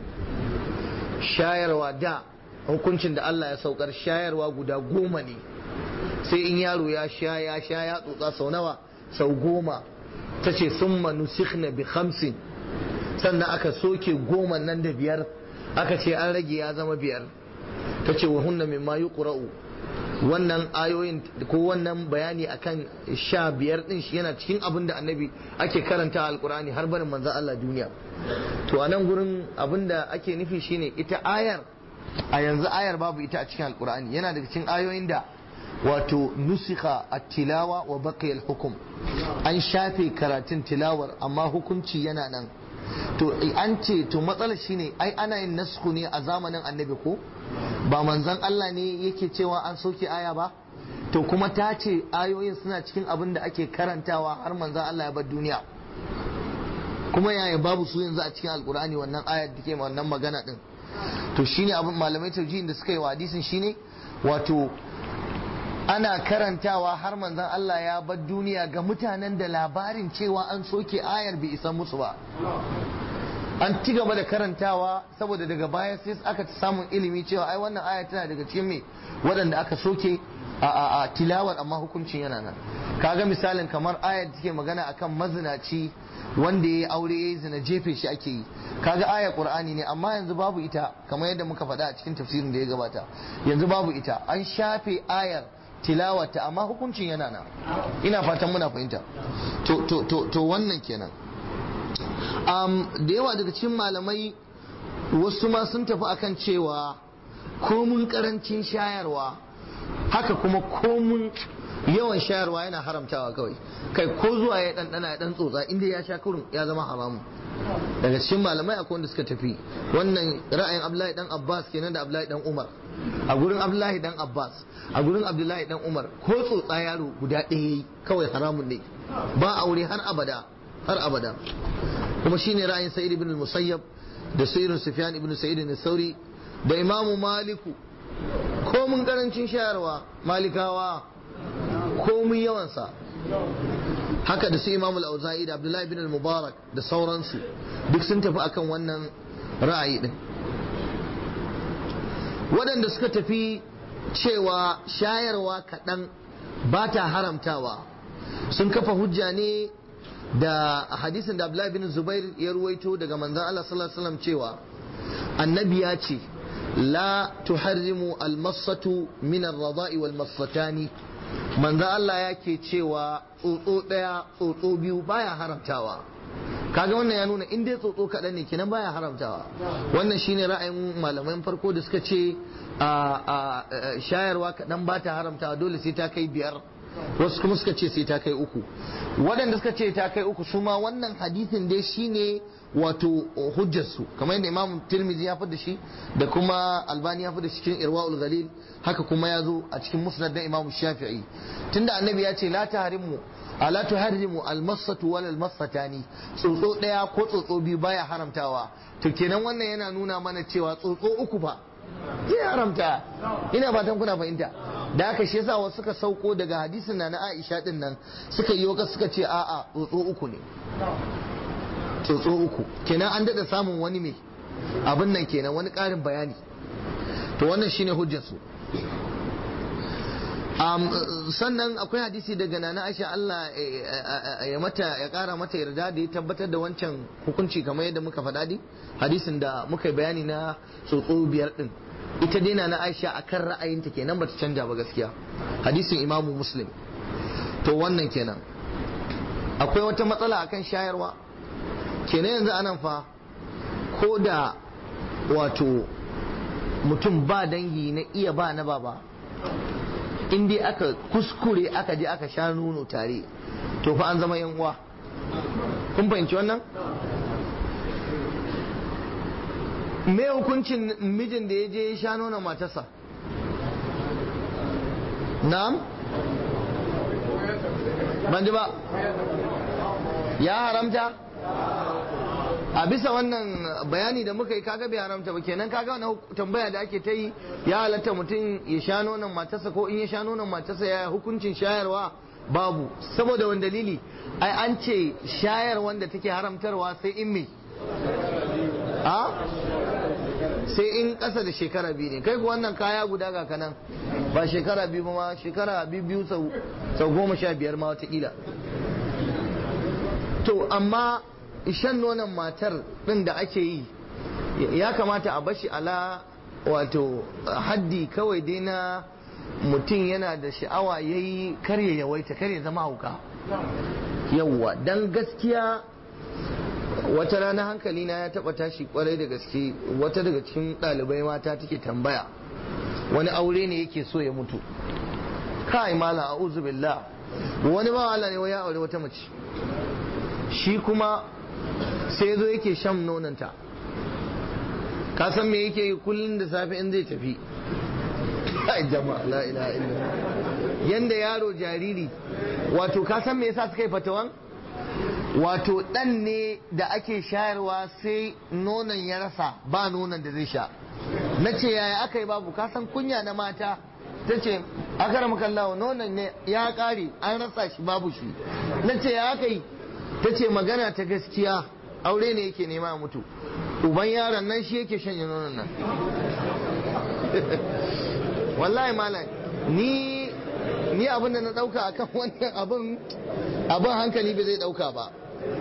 Shayarwa da hukuncin da Allah ya saukar, shayarwa guda 10 ne, sai in yaro ya tsotsa sau nawa? Sau 10. ta ce summa nusikhna bi 5, sannan aka soke 10 nan da 5, aka ce an rage ya zama 5. ta ce wa hunna mimma yuqra'u, wannan ayoyin ko wannan bayani akan 15 din shi yana cikin abin da annabi ake karanta alkur'ani har barin manzon Allah duniya. To a nan gurin abin da ake nufi shine ita ayar, a yanzu ayar babu ita a cikin alkur'ani, yana daga cikin ayoyin da wato nusikha at-tilawa wa baqiya al-hukm, an shafe karatun tilawar amma hukunci yana nan. To an ce to matsalar shine ai ana yin nasku ne a zamanin annabi, ko ba manzon Allah ne yake cewa an soke aya ba? To kuma ta ce ayoyin suna cikin abin da ake karantawa har manzon Allah ya bar duniya, kuma yaya babu su yanzu a cikin alkur'ani wannan ayar da ke wannan magana din? To shine abin malamai taujihin da suka yi wa hadisin shine wato ana karantawa har manzon Allah ya bar duniya ga mutanen da labarin cewa an soke ayar bai isa musu ba. An ci gaba da karantawa saboda daga baya sai aka samun ilimi cewa ai wannan aya tana daga cikin me waɗanda aka soke a tilawar amma hukuncin yana nan. Kaga misalin kamar ayar da take magana akan mazinaci wanda ya yi aure ya yi zina jefe shi ake yi, kaga ayar Qur'ani ne amma yanzu babu ita, kamar yadda muka faɗa a cikin tafsirin da ya gabata, yanzu babu ita, an shafe ayar tilawata amma hukuncin yana nan. Ina fatan muna fahimta. To wannan kenan. Da yawa daga cikin malamai wasu ma sun tafi akan cewa komun karancin shayarwa, haka kuma komun yawan shayarwa yana haramtawa kawai, kai ko zuwa ya ɗanɗana ya ɗan tsotsa inda ya sha kurin ya zama haramu. Daga cikin malamai akwai wanda suka tafi wannan ra'ayin Abdullahi dan Abbas kenan da Abdullahi dan Umar. A gurin Abdullahi dan Abbas, a gurin Abdullahi dan Umar, ko tsotsa yaro guda ɗaya kawai haramun ne, ba aure har abada. Kuma shine ra'ayin Sa'id ibn al-Musayyab da Sayyid Sufyan ibn Sa'id al-Thawri da Imam Maliku. Ko mun karancin shayarwa Malikawa, ko mun yawansa, haka da su Imam al-Auza'i da Abdullahi ibn al-Mubarak da sauransu duk sun tafi akan wannan ra'ayi din. waɗanda suka tafi cewa shayarwa kaɗan ba ta haramtawa sun kafa hujja ne da hadisin da Abdullahi bin Zubair ya ruwaito daga manzon Allah sallallahu alaihi wasallam cewa annabi ya ce la tuharrimu almasatu min ar-rada'i wal massatani manzon Allah yake cewa tsotso daya tsotso biyu baya haramtawa kaga wannan ya nuna in dai tsotso kaɗan ne kenan baya haramtawa wannan shine ra'ayin malaman farko da suka ce a shayarwa kaɗan ba ta haramtawa dole sai ta kai 5 wasu kuma suka ce sai ta kai 3 waɗanda suka ce ta kai 3 su ma wannan hadisin dai shine wato hujjarsu kamar yadda imam tirmidhi ya da shi da kuma albani ya da shi cikin irwaul ghalil haka kuma ya zo a cikin musnad na imam shafi'i tunda annabi ya ce la tahrimu ala tuharrimu almasatu wal almasatani tsotso daya ko tsotso biyu baya haramtawa to kenan wannan yana nuna mana cewa tsotso 3 ba ya haramta ina fatan kuna fahimta da haka shi yasa wasu suka sauko daga hadisin na Aisha din nan suka yi waka suka ce a'a tsotso 3 ne tsotso 3 kenan an dada samun wani mai abin nan kenan wani karin bayani to wannan shine hujjar su sannan akwai hadisi daga nana Aisha Allah ya kara mata yarda da ya tabbatar da wancan hukunci kamar yadda muka faɗa di hadisin da muka yi bayani na tsotso 5 din ita dai nana Aisha akan ra'ayinta kenan bata canja ba gaskiya hadisin Imam Muslim to wannan kenan akwai wata matsala akan shayarwa kenan yanzu anan fa ko da wato mutum ba dangi na iya ba na baba in dai aka kuskure aka je aka sha nono tare to fa an zama yan uwa kun fahimci wannan me hukuncin mijin da ya je ya sha nonon matarsa na'am ban ji ba ya haramta a bisa wannan bayani da muka yi kaga bai haramta ba kenan kaga wannan tambaya da ake ta yi ya halatta mutum ya sha nonon matarsa ko in ya sha nonon matarsa ya hukuncin shayarwa babu saboda wani dalili ai an ce shayar wanda take haramtarwa sai in me a sai in ƙasa da shekara 2 ne kai ku wannan kaya guda ga kanan ba shekara 2 ba ma shekara 2 sau 15 ma watakila to amma shan nonon matar ɗin da ake yi ya kamata a bashi ala wato haddi kawai dai na mutum yana da sha'awa ya yi karya yawaita karya zama hauka yawwa don gaskiya wata rana hankali na ya taba tashi kwarai da gaske wata daga cikin ɗalibai mata take tambaya wani aure ne yake so ya mutu kai mala a'udhu billah wani ba Allah ne ya aure wata mace shi kuma sai zo yake shan nonanta ka san me yake yi kullun da safe in zai tafi ai jama'a la ilaha illallah yanda yaro jariri wato ka san me yasa suka yi fatawan wato dan ne da ake shayarwa sai nonon ya rasa ba nonon da zai sha na ce yaya aka yi babu ka san kunya na mata ta ce aka rama kallawa nonon ne ya kare an rasa shi babu shi na ce ya aka yi ta ce magana ta gaskiya aure ne yake nema mutu uban yaron nan shi yake shanye nonon nan wallahi malam ni abin da na dauka akan wannan abin hankali bai zai dauka ba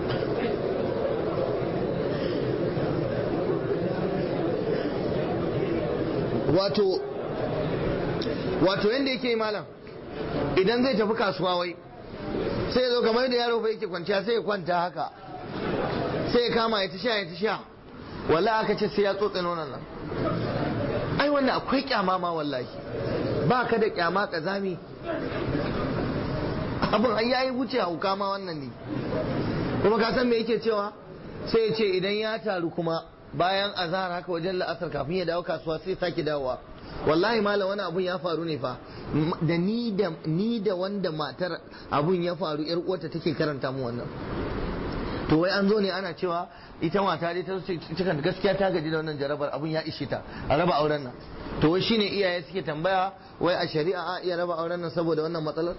wato yanda yake malam idan zai tafi kasuwa wai sai ya zo kamar da yaro fa yake kwanciya sai ya kwanta haka sai ya kama ya ta sha wallahi aka ce sai ya tsotse nonon nan ai wannan akwai kyama ma wallahi ba ka da kyama kazami abin ai yayi wuce hauka ma wannan ne kuma ka san me yake cewa sai ya ce idan ya taru kuma bayan azhar haka wajen la'asar kafin ya dawo kasuwa sai sake dawowa wallahi malam wani abun ya faru ne fa da ni da wanda matar abun ya faru yar uwarta take karanta mu wannan to wai an zo ne ana cewa ita mata dai ta cikin gaskiya ta gaji da wannan jarabar abun ya ishe ta a raba auren nan to wai shine iyaye suke tambaya wai a shari'a a iya raba auren nan saboda wannan matsalar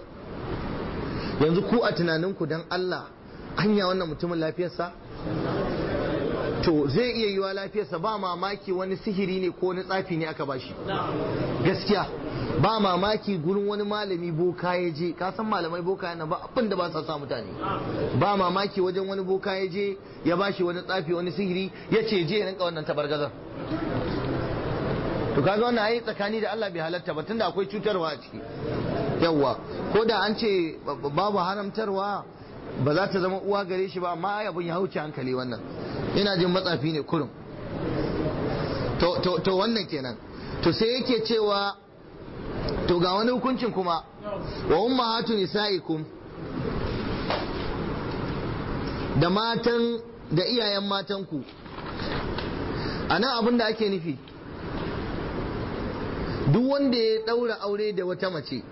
yanzu ku a tunaninku dan Allah hanya wannan mutumin lafiyarsa to zai iya yiwa lafiyarsa ba mamaki wani sihiri ne ko wani tsafi ne aka bashi gaskiya ba mamaki gurin wani malami boka ya je ka san malamai boka yana ba abin da ba sa sa mutane ba mamaki wajen wani boka ya je ya bashi wani tsafi wani sihiri ya ce je ya rinka wannan tabargazar to kaga wannan ai tsakani da Allah bai halatta ba tunda akwai cutarwa a ciki yawa ko da an ce babu haramtarwa ba za ta zama uwa gare shi ba amma ai abun ya huce hankali wannan ina jin matsafi ne kurum to wannan kenan to sai yake cewa to ga wani hukuncin kuma wa ummahatu nisaikum da matan da iyayen matanku anan abin da ake nufi duk wanda ya daura aure da wata mace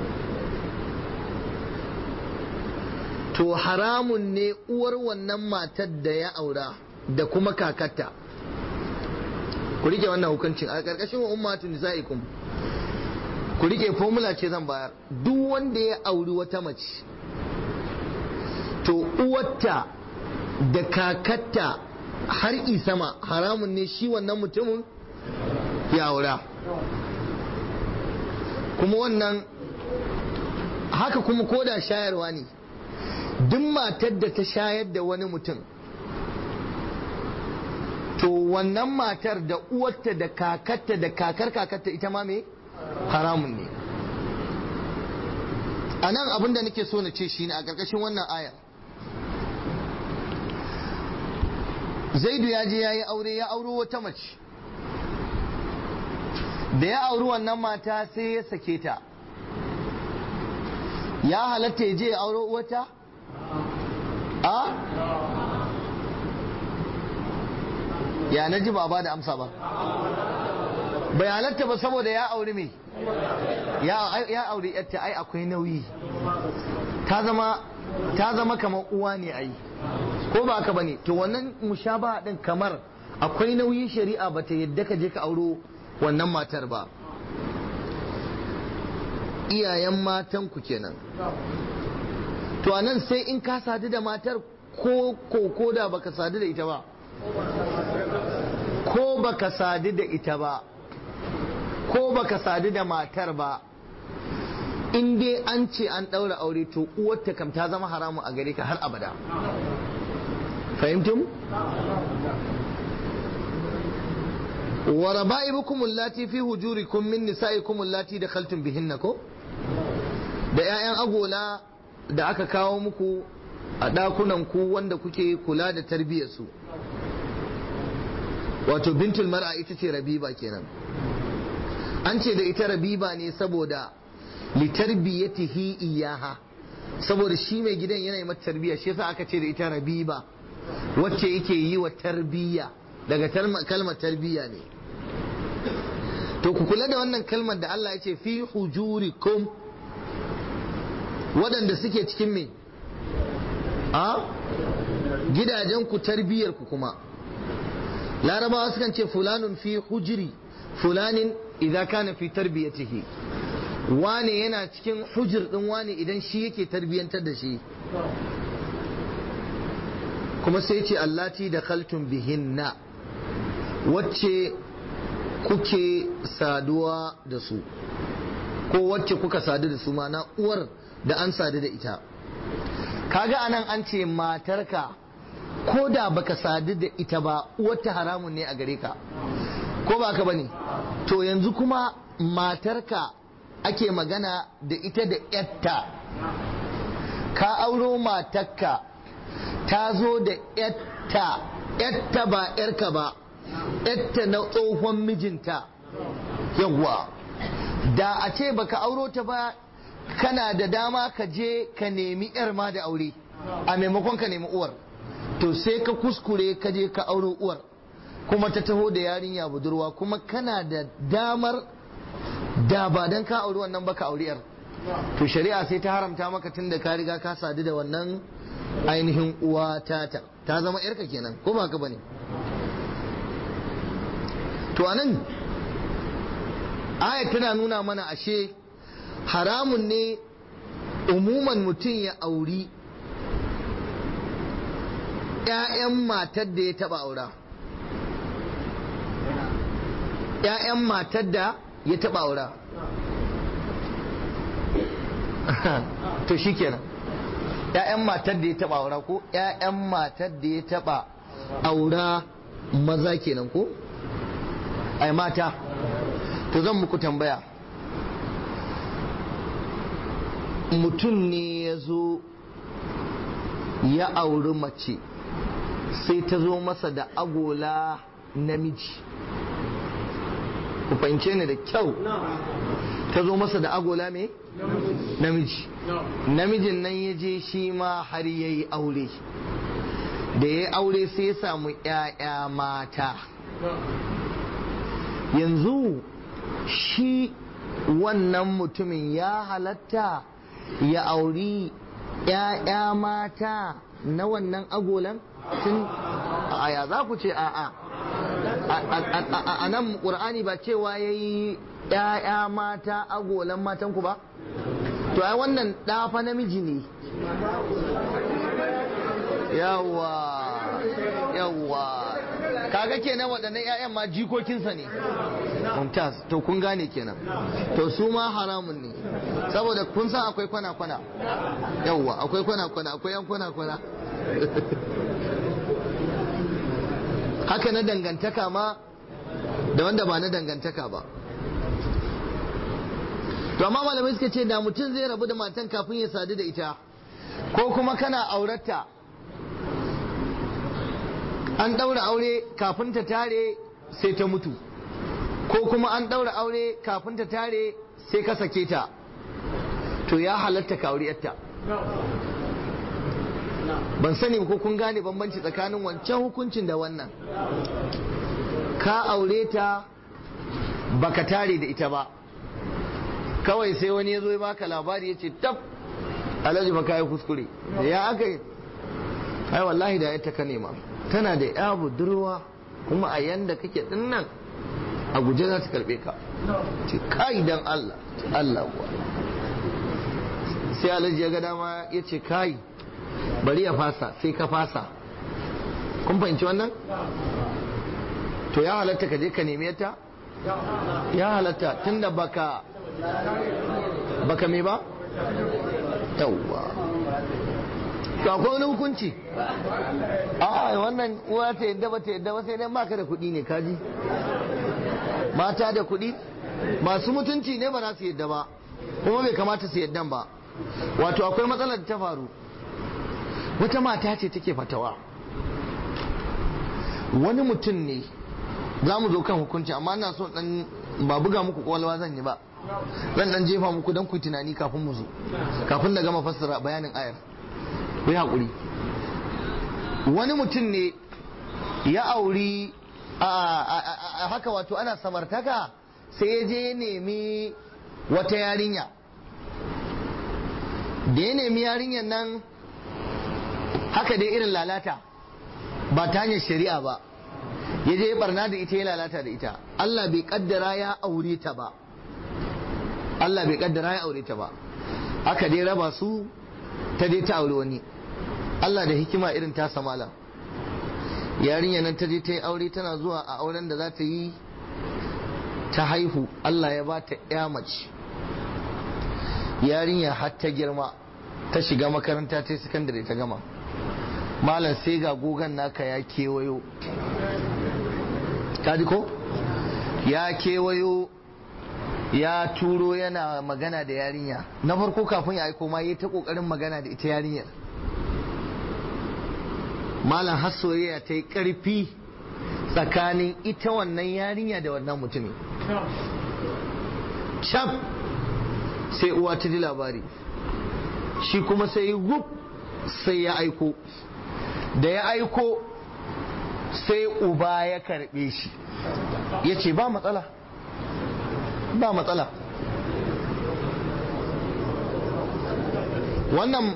to haramun ne uwar wannan matar da ya aura da kuma kakarta ku rike wannan hukuncin a ƙarƙashin ummatu nisaikum ku rike formula ce zan bayar duk wanda ya auri wata mace to uwarta da kakarta har isama haramun ne shi wannan mutumin ya aura kuma wannan haka kuma koda shayarwa ne duk matar da ta shayar da wani mutum to wannan matar da uwarta da kakarta da kakar kakarta ita ma me haramun ne a nan abin da nake so na ce shi ne a ƙarƙashin wannan ayar zaidu ya je ya yi aure ya auro wata mace da ya auri wannan mata sai ya sake ta ya halatta ya je ya auro uwata a ya na ji ba da amsa ba bai halatta ba saboda ya auri me ya auri yarta ai akwai nauyi ta zama kamar uwa ne ai ko ba haka bane to wannan mushabaha din kamar akwai nauyin shari'a bata yadda ka je ka auro wannan matar ba iyayen matan ku kenan to anan sai in ka sadu da matar ko da baka sadu da ita ba ko baka sadu da ita ba ko baka sadu da matar ba in dai an ce an ɗaura aure to uwarta kam ta zama haramu a gare ka har abada fahimtum wa raba'ibukum allati fi hujurikum min nisa'ikum allati dakhaltum bihinna ko da 'ya'yan agola da aka kawo muku a ɗakunan ku wanda kuke kula da tarbiyyar su wato bintul mar'a ita ce rabiba kenan an ce da ita rabiba ne saboda litarbiyatihi iyaha saboda shi mai gidan yana yi mata tarbiyya shi yasa aka ce da ita rabiba wacce yake yi wa tarbiyya daga kalmar tarbiyya ne to ku kula da wannan kalmar da Allah ya ce fi hujurikum waɗanda suke cikin me a gidajen ku tarbiyyar ku kuma larabawa sukan ce fulanun fi hujri fulanin idan kana fi tarbiyatihi wane yana cikin hujir din wane idan shi yake tarbiyantar da shi kuma sai ce allati da khaltum bihinna wacce kuke saduwa da su ko wacce kuka sadu da su mana uwar da an sadu da ita kaga anan an ce matarka ko da baka sadu da ita ba uwarta haramun ne a gare ka ko ba ka bane to yanzu kuma matarka ake magana da ita da yatta ka auro matarka ta zo da yatta ba yarka ba yatta na tsohon mijinta yawwa da a ce baka auro ta ba kana da dama ka je ka nemi yar ma da aure a maimakon ka nemi uwar to sai ka kuskure ka je ka auro uwar kuma ta taho da yarinya budurwa kuma kana da damar da ba dan ka auri wannan baka auri yar to shari'a sai ta haramta maka tunda ka riga ka sadu da wannan ainihin uwa tata ta zama yarka kenan ko ba ka bane to anan aya tana nuna mana ashe haramun ne umuman mutum ya auri 'ya'yan matar da ya taba aura 'ya'yan matar da ya taba aura to shikenan 'ya'yan matar da ya taba aura ko 'ya'yan matar da ya taba aura maza kenan ko ai mata. to zan muku tambaya, mutum ne ya zo ya auri mace sai ta zo masa da agola namiji, ku fahimce ni da kyau, ta zo masa da agola me namiji, namijin nan ya je shi ma har ya yi aure, da ya yi aure sai ya samu 'ya'ya mata. yanzu shi wannan mutumin ya halatta ya auri 'ya'ya mata na wannan agolan? tun aya za ku ce a'a, a nan ƙur'ani ba cewa ya yi 'ya'ya mata agolan matanku ba? to ai wannan ɗafa namiji ne. yawwa kaga kenan waɗannan 'ya'yan ma jikokinsa ne. mumtaz, to kun gane kenan, to su ma haramun ne saboda kun san akwai kwana-kwana. yawwa akwai kwana-kwana, akwai yan kwana-kwana. haka na dangantaka ma da wanda ba na dangantaka ba. to amma malamai suka ce da mutum zai rabu da matan kafin ya sadu da ita, ko kuma kana aurata an ɗaura aure kafin ta tare sai ta mutu, ko kuma an ɗaura aure kafin ta tare sai ka sake ta, to ya halatta ka aure yarta. ban sani ko kun gane bambanci tsakanin wancan hukuncin da wannan. ka aure ta baka tare da ita ba, kawai sai wani ya zo ya baka labari ya ce tab alhaji ba yi kuskure, da ya aka yi ai wallahi da ita ka nema, tana da ya budurwa kuma a yanda kake dinnan a guje za ta karbe ka. ce kai dan Allah, Allah kuwa sai alhaji ya ga dama ya ce kai bari ya fasa, sai ka fasa. kun fahimci wannan? to ya halatta ka je ka neme ta? ya halatta tunda baka me ba? yawwa to akwai wani hukunci. a wannan uwa ta yadda ba ta yadda ba sai dai baka da kuɗi ne, kaji mata da kuɗi masu mutunci ne ba za su yadda ba, kuma bai kamata su yaddan ba. wato akwai matsalar da ta faru, wata mata ce take fatawa, wani mutum ne, za mu zo kan hukunci amma ina so dan ba buga muku kwalwa zan yi ba, zan dan jefa muku dan ku tunani kafin mu zo, kafin da gama fassara bayanin ayar. ku yi hakuri. wani mutum ne ya auri a haka, wato ana samartaka, sai ya je ya nemi wata yarinya, da ya nemi yarinyar nan haka dai irin lalata ba ta hanyar shari'a ba, ya je ya barna da ita, ya lalata da ita. Allah bai kaddara ya aure ta ba, Allah bai kaddara ya aure ta ba, aka dai raba su, ta dai ta aure wani. Allah da hikima irin ta samala, yarinya nan ta je ta yi aure, tana zuwa a auren da za ta yi ta haihu, Allah ya ba ta ya mace. yarinya har ta girma, ta shiga makaranta ta sakandare ta gama, malam sai ga gogan naka ya kewayo, kaji ko ya kewayo, ya turo yana magana da yarinya. na farko kafin ya aiko ma yi ta kokarin magana da ita yarinyar, malam har soyayya ta yi karfi tsakanin ita wannan yarinya da wannan mutumin. Cap sai uwa ta ji labari, shi kuma sai yi gub sai ya aiko, da ya aiko sai uba ya karbe shi, ya ce ba matsala, ba matsala. wannan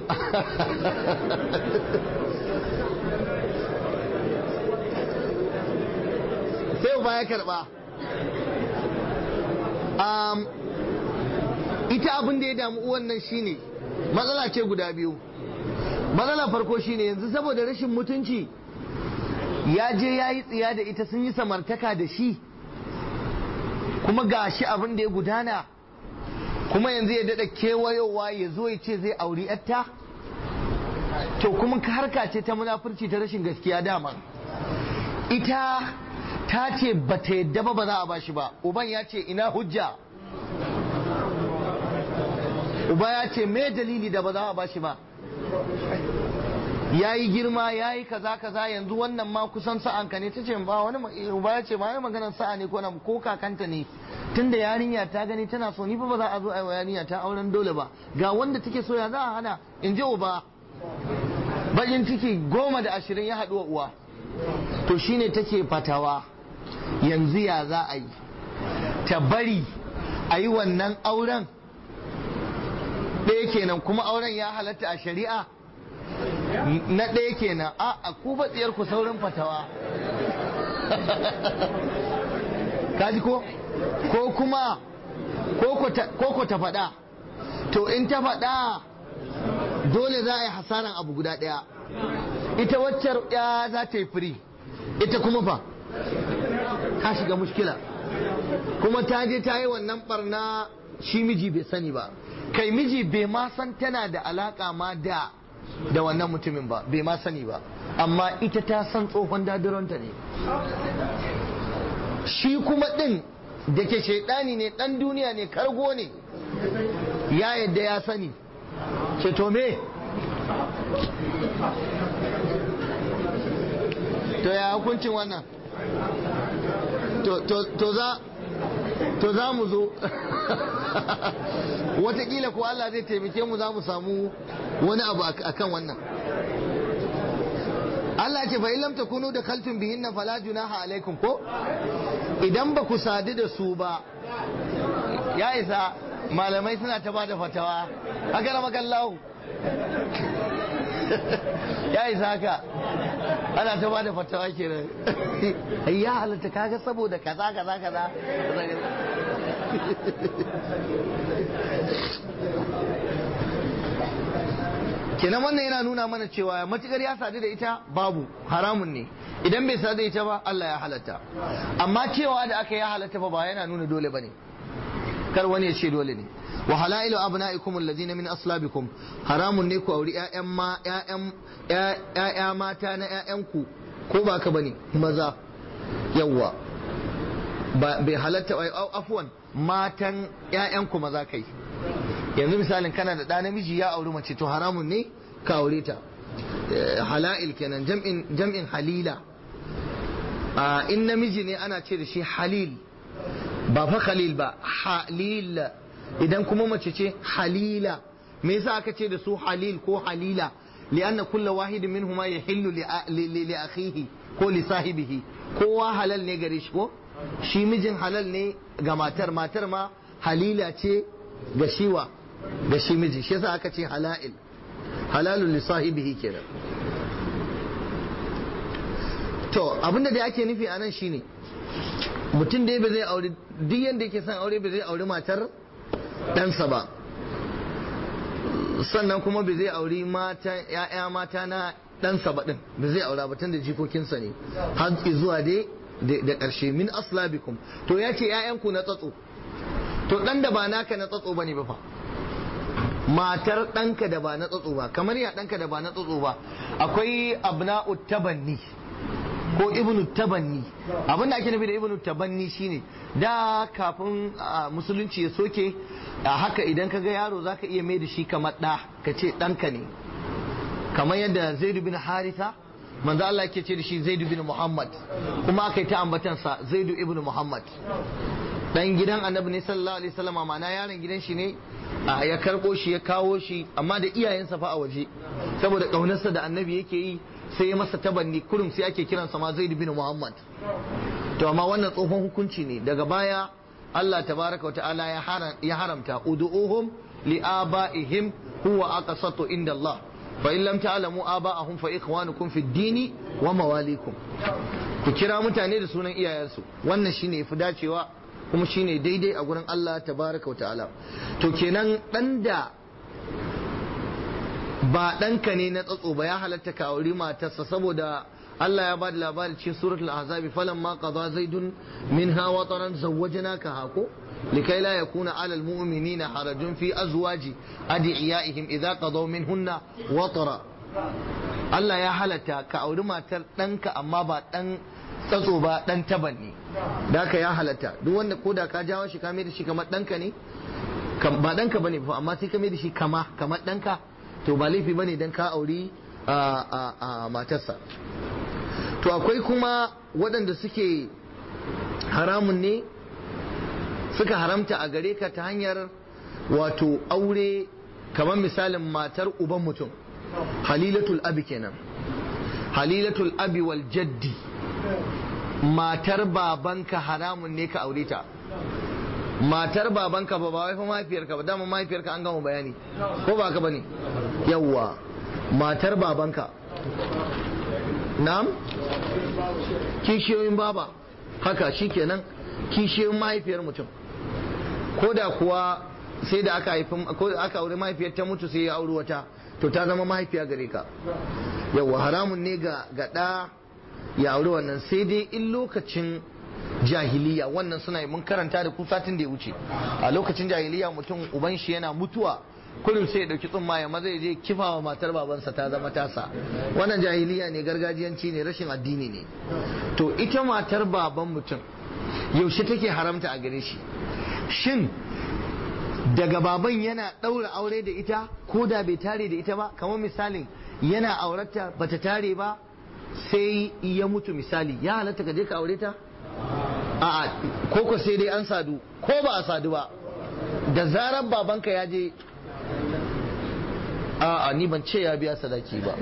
sai uba ya karba. ita abin da ya damu uwan nan shine matsala ce guda biyu. matsala farko shine yanzu saboda rashin mutunci ya je ya yi tsiya da ita, sun yi samartaka da shi, kuma gashi abin da ya gudana, kuma yanzu ya daɗa kewayowa ya zo ya ce zai auri yatta. To kuma harka ce ta munafurci, ta rashin gaskiya. dama ita ta ce ba ta yadda ba za a bashi ba, uban ya ce ina hujja, uba ya ce me dalili da ba za a bashi ba, ya yi girma ya yi kaza kaza, yanzu wannan ma kusan sa'anka ne. ta ce ba wani, uba ya ce ba wani maganar sa'a ne ko kakanta ne, tunda yarinya ta gani tana so, ni ba za a zo a yi wa yarinya ta auren dole ba, ga wanda take so ya za a hana, in ji uba. Bakin ciki 10 da 20 ya haɗu wa uwa. To shine take fatawa yanzu ya za a yi, ta bari a yi wannan auren ɗaya kenan, kuma auren ya halatta a shari'a na ɗaya kenan. A ku batsiyar ku saurin fatawa kaji ko kuma ko ta faɗa. To in ta faɗa dole za a yi hasaran abu guda ɗaya, ita waccar ya za ta yi firi, ita kuma fa ta shiga mushkila, kuma ta je ta yi wannan barna, shi miji bai sani ba, kai miji bai ma san tana da alaka ma da wannan mutumin ba, bai ma sani ba, amma ita ta san tsohon dadironta ne. Shi kuma ɗin da ke shaidani ne, ɗan duniya ne, kargo ne, ya yadda ya sani. Ce to me to ya hukuncin wannan? To za mu zo watakila ko Allah zai taimake mu, za mu samu wani abu akan wannan. Allah ce fa in lam takunu da kaltun bihinna fala junaha alaikum, ko idan ba ku sadu da su ba, ya isa. Malamai suna ta bada fatawa, haka na makallahu ya isa haka, ana ta bada fatawa kenan. Ya halatta, kaga saboda kaza kaza kaza. Kenan wannan yana nuna mana cewa matukar ya sadu da ita babu, haramun ne. Idan bai sadu da ita ba Allah ya halatta. Amma cewa da aka ya halatta ba yana nuna dole bane, kar wani ya ce dole ne. Wa halailu abna'ikum alladhina min aslabikum, haramun ne ku auri ƴaƴa mata na ƴaƴanku, ko ba ka bane maza, yawa bai halatta. Afwan, matan ƴaƴanku maza kai. Yanzu misalin kana da ɗa namiji ya auri mace, to haramun ne ka aure ta. Halail kenan, jam'in halila. In namiji ne ana ce da shi halil, ba fa khalil ba, halil. Idan kuma mace ce halila. Me yasa aka ce da su halil ko halila? li'anna kulla wahidin minhuma yahillu li akhihi ko li sahibihi, kowa halal ne gare shi, ko shi mijin halal ne ga matar, matar ma halila ce ga shiwa, ga shi miji. Shi yasa aka ce halail, halalun li sahibihi kenan. To abinda da ake nufi anan shine mutum dai ba zai aure, duk yanda yake son aure ba zai aure matar ɗansa ba, sannan kuma ba zai aure ‘ya'ya mata na ɗansa ba ɗin, ba zai aura ba, tunda jikokinsa ne har zuwa dai da ƙarshe. Min aslabikum, to ya ce ‘ya'yanku na tsatso, to ɗan da ba naka na tsatso ba ne ba fa, matar ɗanka da ba na tsatso ba. Kamar ya ɗanka da ba na tsatso ba, akwai abna'ut tabanni ko ibnu tabanni. Abin da ake nufi da ibnu tabanni shine da kafin musulunci ya soke, haka idan ka ga yaro zaka iya mai da shi kamar ɗa, ka ce ɗanka ne, kamar yadda Zaid bin Haritha manzo Allah yake ce da shi Zaid bin Muhammad, kuma aka yi ta ambatansa Zaid ibn Muhammad, dan gidan Annabi ne sallallahu alaihi wasallam, ma'ana yaron gidan shi ne, ya karbo shi ya kawo shi, amma da iyayensa fa a waje, saboda kaunarsa da Annabi yake yi sai ya masa tabanni kurum, sai ake kiransa ma Zaid bin Muhammad. To amma wannan tsohon hukunci ne, daga baya Allah tabaraka wa ta'ala ya haramta, ud'uhum li abaihim huwa aqsatu inda Allah fa in lam ta'lamu aba'ahum fa ikhwanukum fid dini wa mawalikum. Ku kira mutane da sunan iyayensu, wannan shine yafi dacewa kuma shine daidai a gurin Allah tabaraka wa ta'ala. To kenan dan da ba ɗanka ne na tsatso ba ya halatta ka auri matarsa, saboda Allah ya bada labari cikin suratul ahzab falamma qada zaidun minha wataran zawwajnaka hako likai la yakuna ala almu'minina harajun fi azwaji adiyaihim idza qadaw minhunna watara Allah ya halatta ka auri matar ɗanka amma ba ɗan tsatso ba ɗan tabanni da haka ya halatta duk wanda ko da ka jawo shi ka mai da shi kamar ɗanka ne ba ɗanka bane fa amma sai ka mai da shi kamar ɗanka to ba laifi bane dan ka auri a matarsa. To akwai kuma waɗanda suke haramun ne suka haramta a gare ka ta hanyar wato aure kamar misalin matar uban mutum halilatul abi kenan halilatul abi wal jaddi matar babanka haramun ne ka aure ta matar babanka ba wai fa mahaifiyarka ba dama mahaifiyarka an gama bayani ko ba ka bane yawwa matar babanka na'am kishiyoyin baba haka shikenan kishiyoyin mahaifiyar mutum ko da kuwa sai da aka haifi ko aka aure mahaifiyar ta mutu sai ya auri wata to ta zama mahaifiya gare ka yawa haramun ne ga ɗa ya auri wannan sai dai in lokacin jahiliya wannan suna yi mun karanta da ku satin da ya wuce a lokacin jahiliya mutum uban shi yana mutuwa kullum sai ya dauki tsumma ya maza ya je kifawa matar babansa ta zama tasa wannan jahiliya ne gargajiyanci ne rashin addini ne to ita matar baban mutum yaushe take haramta a gare shi shin daga baban yana ɗaura aure da ita ko da bai tare da ita ba kamar misalin yana aurata bata tare ba sai ya mutu misali ya halatta ka je ka aure ta a'a ko sai dai an sadu ko ba a sadu ba da zarar babanka ya je a'a ni ban ce ya biya sadaki ba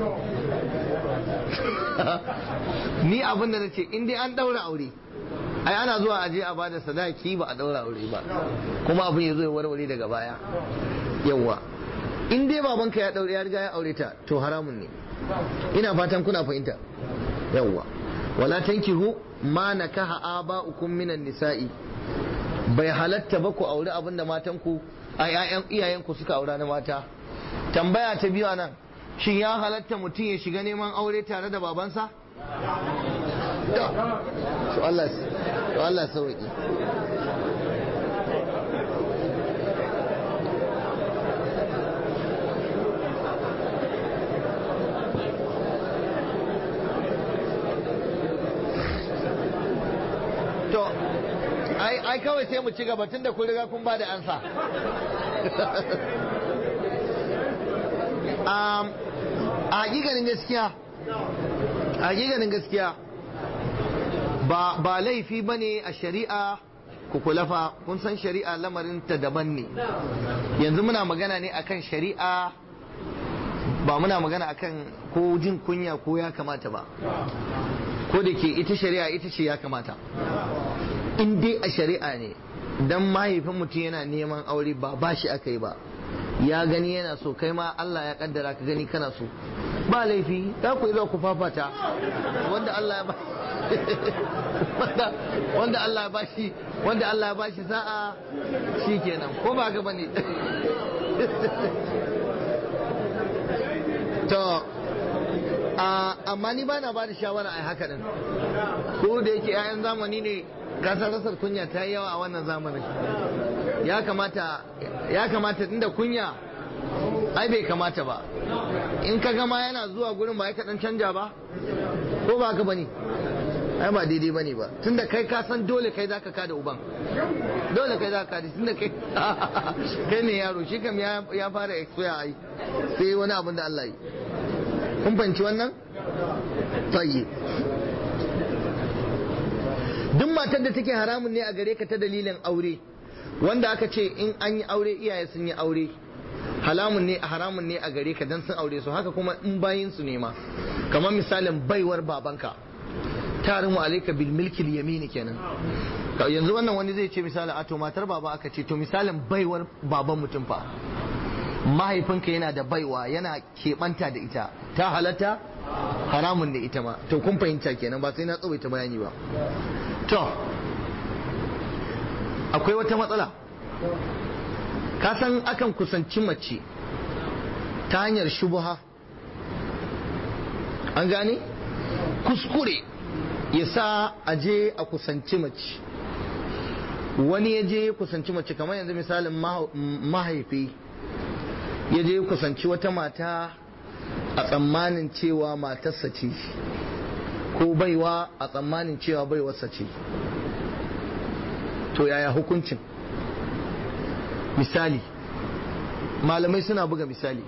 ni abin da nace in dai an daura aure ai ana zuwa aje a bada sadaki ba a daura aure ba kuma abin ya zo ya warware daga baya yawa in dai babanka ya daure ya riga ya aure ta to haramun ne ina fatan kuna fahimta yawa wala tankihu ma nakaha aba'ukum minan nisa'i bai halatta ba ku aure abinda matanku a iyayenku suka aura na mata tambaya ta biyu nan shin ya halatta mutum ya shiga neman aure tare da babansa to Allah sauki to ai kawai sai mu ci gaba tunda kun riga kun ba da ansa a hakikanin gaskiya ba laifi ba ne a shari'a ku kulafa kun san shari'a lamarin ta daban ne yanzu muna magana ne akan shari'a ba muna magana akan ko jin kunya ko ya kamata ba ko da ke ita shari'a ita ce ya kamata in dai a shari'a ne dan mahaifin mutum yana neman aure ba shi aka yi ba ya gani yana so kai ma Allah ya kaddara ka gani kana so ba laifi za ku zo ku fafata wanda Allah ya ba wanda Allah ya bashi sa'a shikenan ko ba ga bane to amma ni ba na ba da shawara a haka din ko da yake 'ya'yan zamani ne gasar rasar kunya ta yi yawa a wannan zamanin ya kamata inda kunya ai bai kamata ba in ka gama yana zuwa gurin ba ya kaɗan canja ba ko ba ka bane ai ba daidai bane ba tunda kai ka san dole kai zaka kada uban dole kai zaka kada tunda kai kai ne yaro shi kam ya fara expire ai sai wani abin da Allah yi kun fahimci wannan tayi duk matar da take haramun ne a gare ka ta dalilin aure wanda aka ce in an yi aure iyaye sun yi aure haramun ne a gare ka dan sun aure su haka kuma in bayin su ne ma kamar misalin baiwar babanka tarin wa alaika bil milkil yamini kenan yanzu wannan wani zai ce misalin a to matar baba aka ce to misalin baiwar baban mutum fa mahaifinka yana da baiwa yana keɓanta da ita ta halatta haramun ne ita ma to kun fahimta kenan ba sai na tsawaita bayani ba to akwai wata matsala ka san akan kusanci mace ta hanyar shubuha an gane kuskure ya sa a je a kusanci mace, wani ya je kusanci mace kamar yanzu misalin mahaifi ya je kusanci wata mata a tsammanin cewa matarsa ce ko baiwa a tsammanin cewa baiwarsa ce, to yaya hukuncin? Misali, malamai suna buga misali,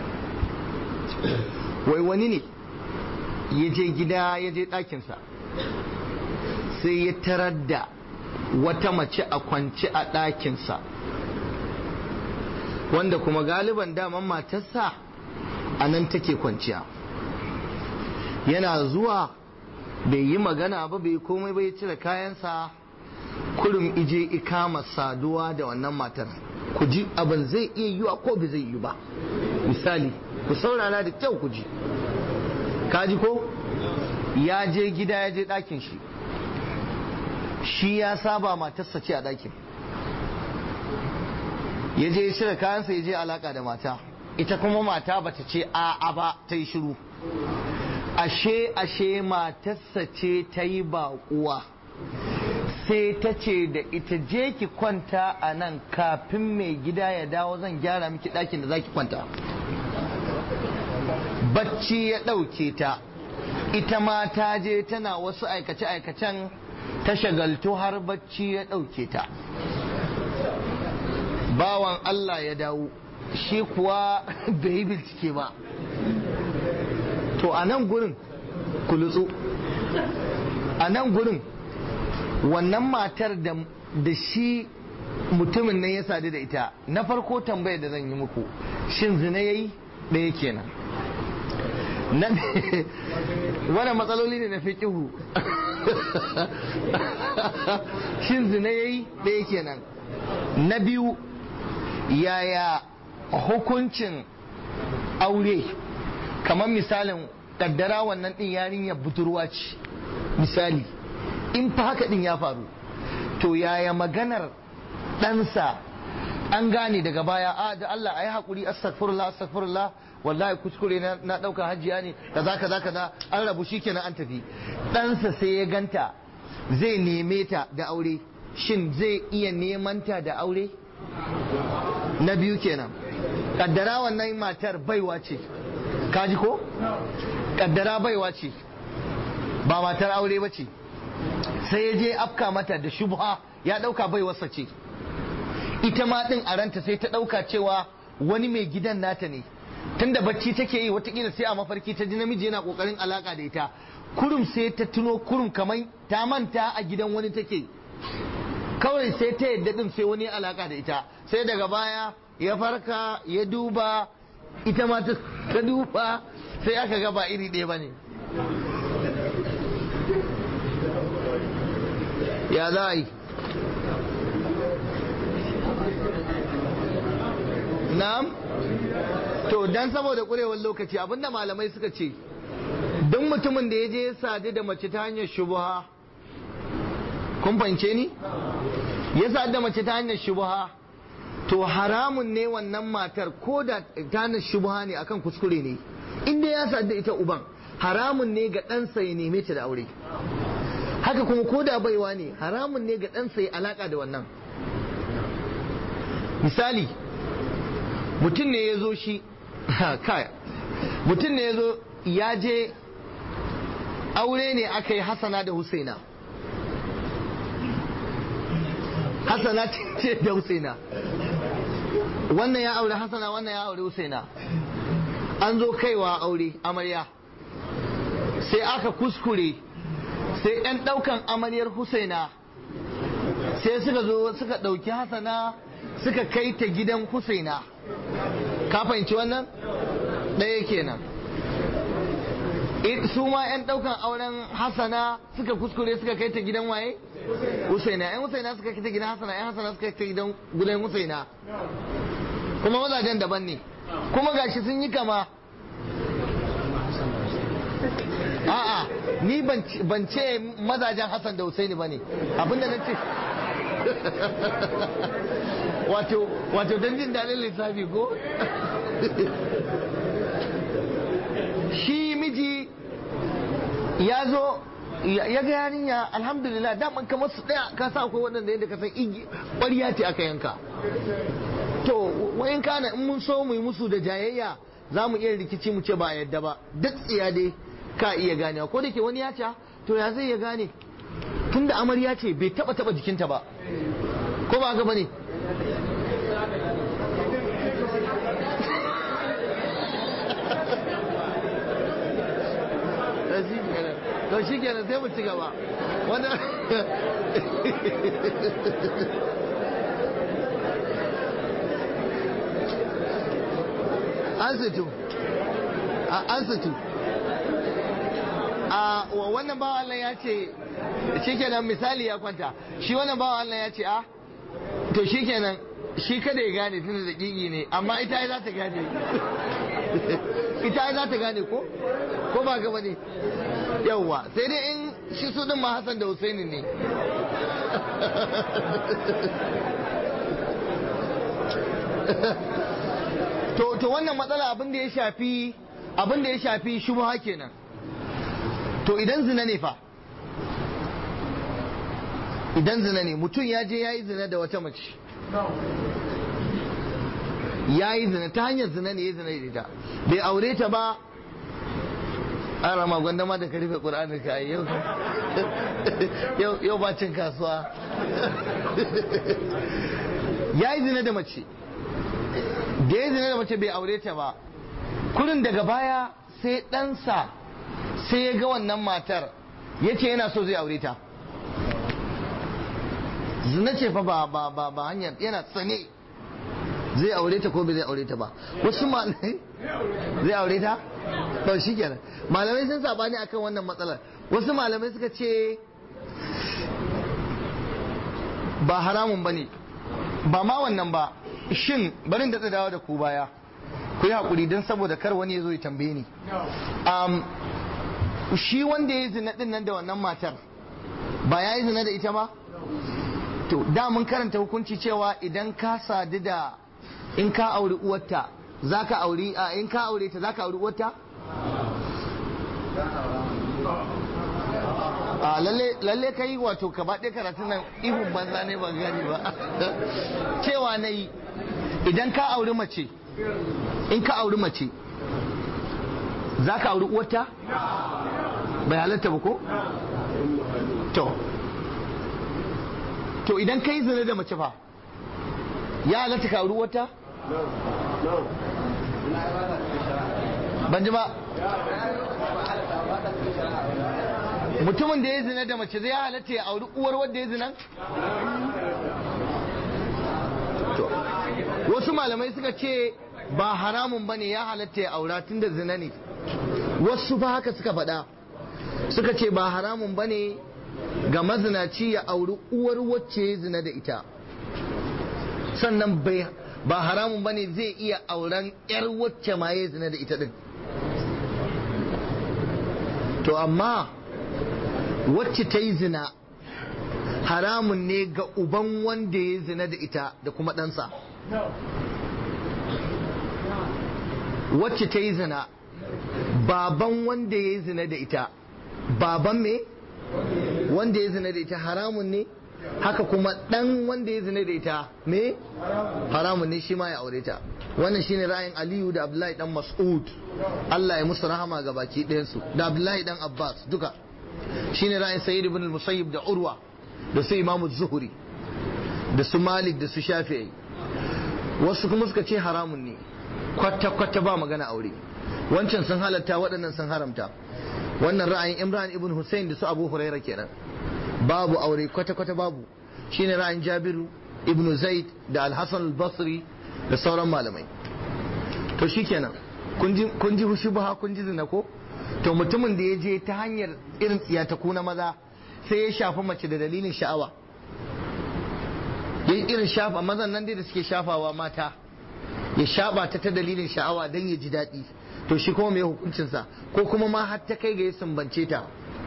wai wani ne ya je gida, ya je ɗakinsa sai ya tarar da wata mace a kwance a ɗakinsa, wanda kuma galiban daman matarsa a nan take kwanciya. Yana zuwa bai yi magana ba, bai komai bai cire kayansa, kurum ije ikama saduwa da wannan matar. Ku ji abin zai iya yiwa ko bai zai yi ba. Misali, ku saurara da kyau ku ji. Kaji ko? Ya je gida, ya je ɗakin shi, shi ya saba matarsa ce a ɗakin, ya je ya cire kayansa, ya je alaka da mata, ita kuma mata bata ce a'a ba, ta yi shiru. Ashe matarsa ce ta yi baƙuwa, sai ta ce da ita je ki kwanta a nan, kafin mai gida ya dawo zan gyara miki ɗakin da za ki kwanta. Bacci ya ɗauke ta, ita ma ta je tana wasu aikace-aikacen, ta shagaltu har bacci ya ɗauke ta. Bawan Allah ya dawo, shi kuwa bai bincike ba. To a nan gurin kulutsu, a nan gurin wannan matar da shi mutumin nan ya sadu da ita, na farko tambayar da zan yi muku, shin zina yayi? Ɗaya kenan. Wannan matsaloli ne na fiqihu. Shin zina yayi? Ɗaya kenan. Na biyu, yaya hukuncin aure? Kamar misalin kaddara wannan din yarinya budurwa ce, misali, in fa haka din ya faru, to yaya maganar ɗansa an gane daga baya, a da Allah ayi hakuri, astaghfirullah wallahi kuskure na ɗauka hajiya ne, kaza an rabu, shikenan an tafi. Ɗansa sai ya ganta zai neme ta da aure, shin zai iya neman ta da aure? Na biyu kenan. Kaddara wannan matar baiwa ce, kaji ko? Kaddara baiwa ce, ba matar aure ba ce, sai ya je afka mata da shubha, ya dauka baiwarsa ce, ita ma din a ranta sai ta dauka cewa wani mai gidan nata ne, tunda bacci take yi, watakila sai a mafarki ta ji namiji yana kokarin alaka da ita, kurum sai ta tuno kurum kamar ta manta a gidan wani take, kawai sai ta yadda din sai wani alaka da ita, sai daga baya ya farka ya duba, ita ma ta duba, sai aka ga ba iri ɗaya ba ne. Ya za a yi? Na'am? To, dan saboda ƙurewar lokaci, abinda malamai suka ce, duk mutumin da ya je ya sadu da mace ta hanyar shubuha, kun fahimce ni? Ya sadu da mace ta hanyar shubuha, to haramun ne wannan matar, ko da ta hanyar shubuha ne, akan kuskure ne, inda ya sadu da ita uban, haramun ne ga ɗansa ya neme ta da aure. Haka kuma ko da baiwa ne, haramun ne ga ɗansa ya alaka da wannan. Misali, mutum ne ya zo shi, mutum ne ya zo, ya je aure ne aka yi Hassana da Husaina. Hassana ce da Husaina, wannan ya aure Hassana, wannan ya aure Husaina. An zo kaiwa aure amarya, sai aka kuskure, sai ɗan ɗaukan amaryar Husaina sai suka zo suka ɗauki Hassana suka kai ta gidan Husaina. Ka fahimci wannan? Ɗaya kenan. Su ma 'yan ɗaukan auren Hassana suka kuskure suka kai ta gidan waye? Husaina. 'Yan Husaina suka kai ta gidan Hassana, 'yan Hassana suka kai ta gidan Husaina. Kuma mazajen daban ne. Kuma gashi sun yi kama. A'a, ni ban ce mazajen Hassan da Husaini ba ne. Abinda na ce wato don jin daɗin lissafi ko? Shi miji ya ya ga yarinya alhamdulillah daman kamar su daya ka sa akwai waɗanda yadda ka san ƙwarya ce aka yanka to wayan kana in mun so mu yi musu da jayayya za mu iya rikici mu ce ba a yadda ba duk tsiya dai ka iya ganewa ko da ke wani ya ce to ya zai ya gane tunda amarya ce bai taba jikinta ba ko ba haka bane to shi kenan sai mu ci gaba wanda an situ wannan bawa Allah ya ce shi kenan misali ya kwanta shi wannan bawa Allah ya ce to shi kenan shi kada ya gane tunda da gigi ne amma ita ya za ta gane ita ya za ta gane ko ba gaba ne yawwa sai dai in shi su din ma Hassan da Husaini ne to wannan matsala abin da ya shafi shubha kenan to idan zina ne fa idan zina ne mutum ya je ya yi zina da wata mace ya yi zina ta hanyar zina ne ya zina da ita bai aure ta ba an rama gwandama da ka rufe ƙur'anin ka yau ba cin kasuwa ya yi zina da mace da ya zina da mace bai aure ta ba kurin daga baya sai ɗansa sai ya ga wannan matar ya ce yana so zai aure ta zina ce fa ba hanyar yana tsane zai aure ta ko bai zai aure ta ba wasu malamai zai aure ta to shi kenan malamai sun sabani akan wannan matsalar wasu malamai suka ce ba haramun bane ba ma wannan ba shin barin da dawo da ku baya ku yi hakuri don saboda kar wani ya zo ya tambaye ni shi wanda ya yi zina din nan da wannan matar ba ya yi zina da ita ba to da mun karanta hukunci cewa idan ka sadu da in ka auri uwarta zaka auri in ka aure ta zaka auri uwarta lalle kai wato ka baɗe karatun nan ihun banza ne ban gani ba cewa na yi idan ka auri mace in ka auri mace zaka auri uwarta bai halatta ba ko to idan kai zina da mace fa ya halatta ka auri wata? ban ji ba mutumin da ya zina da mace zai halatta ya auri uwar wadda ya zina? wasu malamai suka ce ba haramun ba ne ya halatta ya aura tun da zina ne wasu fa haka suka faɗa suka ce ba haramun ba ne ga mazinaci ya auri uwar wacce ya zina da ita sannan ba haramun bane zai iya auren yar wacce ma ya zina da ita din to amma wacce ta yi zina haramun ne ga uban wanda ya zina da ita da kuma ɗansa wacce ta yi zina baban wanda ya zina da ita baban me wanda ya zina da ita haramun ne haka kuma dan wanda ya zina da ita me haramun ne shi ma ya aure ta wannan shine ra'ayin Aliyu da Abdullahi dan Mas'ud Allah ya musu rahama ga baki ɗayansu da Abdullahi dan Abbas duka shine ra'ayin Sayyid ibn al-Musayyib da Urwa da su Imam Zuhri da su Malik da su Shafi'i wasu kuma suka ce haramun ne kwata kwata ba magana aure wancan sun halatta waɗannan sun haramta wannan ra'ayin Imran ibn Hussein da su Abu Huraira kenan babu aure kwata-kwata babu shine ra'ayin Jabiru ibn Zaid da Al-Hasan al-Basri da sauran malamai to shikenan kun ji shubha kun ji zina ko to mutumin da ya je ta hanyar irin tsiyataku na maza sai ya shafa mace da dalilin sha'awa yayin irin shafa mazan nan dai da suke shafawa mata ya shaba ta dalilin sha'awa dan ya ji daɗi to shi kuma mai hukuncinsa ko kuma ma har ta kai ga ya sumbance ta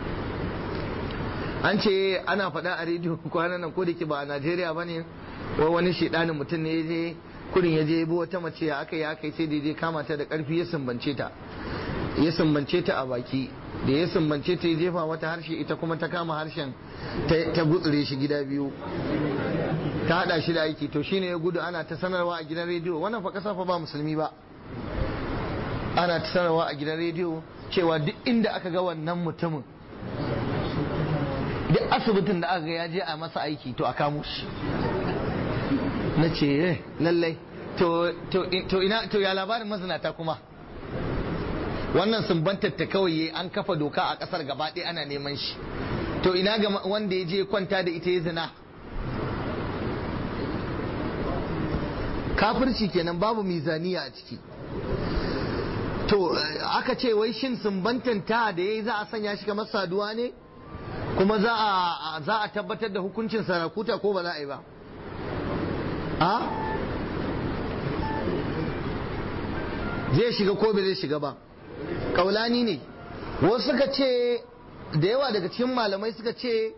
an ce ana faɗa a rediyo kwanan nan ko da ke ba a Najeriya ba ne wani shiɗanin mutum ne ya je kudin ya je bi wata mace ya aka yi sai da je kama ta da ƙarfi ya sumbance ta ya sumbance ta a baki, da ya sumbance ta ya jefa wata harshe, ita kuma ta kama harshen ta gutsure shi gida biyu, ta hada shi da aiki. To shine ya gudu, ana ta sanarwa a gidan rediyo. Wannan fa kasa fa ba musulmi ba, ana ta sanarwa a gidan rediyo cewa duk inda aka ga wannan mutumin, duk asibitin da aka ga ya je a masa aiki, to a kamo shi. Na ce lallai to ya labarin mazinata kuma. Wannan sumbantar ta kawai an kafa doka a kasar gaba ɗaya ana neman shi, to ina ga wanda ya je kwanta da ita ya zina. Kafirci kenan, babu mizaniya a ciki. To aka ce wai shin sumbantan ta da yayi za a sanya shi kamar saduwa ne, kuma za a tabbatar da hukuncin sarakuta ko ba za a yi ba? Zai shiga ko bai zai shiga ba? Kaulani ne. Wasu suka ce, da yawa daga cikin malamai suka ce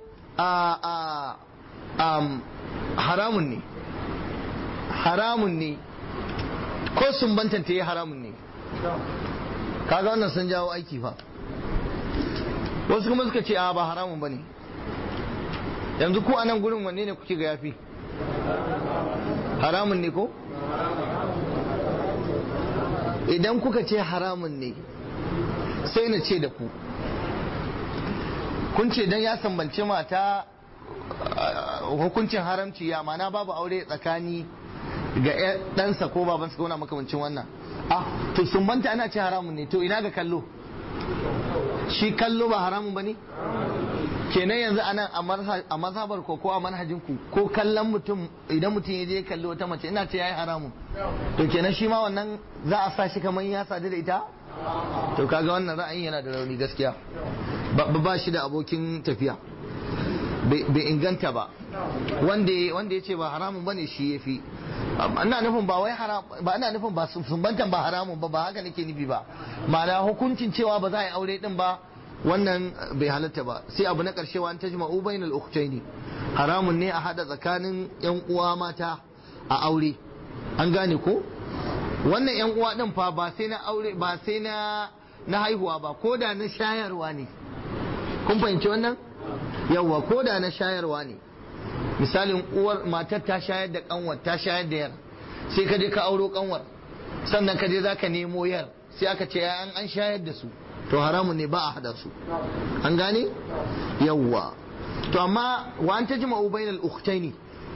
haramun ne, haramun ne, ko sumbantan ta yi haramun ne. Kaga wannan sun jawo aiki fa. Wasu kuma suka ce ba haramun ba ne. Yanzu ku a nan gurin wanne ne kuke ga yafi? Haramun ne ko? Idan kuka ce haramun ne, sai na ce da ku, kun ce dan ya sambance mata hukuncin haramci, ya mana babu aure tsakani ga ɗansa ko babansa ko na makamancin wannan. To sumbanta ana ce haramun ne, to ina ga kallo? Shi kallo ba haramun ba ne? Kenan yanzu anan a mazhabar ko a manhajin ku, ko kallon mutum, idan mutum ya je kallo wata mace, ina ce yayi haramun, to kenan shi ma wannan za a sa shi kamar ya sadu da ita? To kaga wannan ra'ayin yana da rauni gaskiya, ba shi da abokin tafiya, bai inganta ba. Wanda ya ce ba haramun bane shi yafi. Ina nufin ba wai haram ba, ina nufin ba sumbantan ba haramun ba haka nake nufi ba. Ma'ana hukuncin cewa ba za a yi aure din ba, wannan bai halatta ba. Sai abu na karshe, wa an tajma'u bainal ukhtaini, haramun ne a hada tsakanin yan uwa mata a aure. An gane ko? Wannan yan uwa din fa ba sai na aure, ba sai na haihuwa ba, ko da na shayarwa ne. Kun fahimci wannan? Yawwa, ko da na shayarwa ne. Misalin uwar matar ta shayar da kanwar, ta shayar da yar, sai ka je ka auro kanwar, sannan ka je za ka nemo yar, sai aka ce an shayar da su, to haramun ne ba a hada su. An gane? Yawwa. To amma wa an tajma'u bainal ukhtaini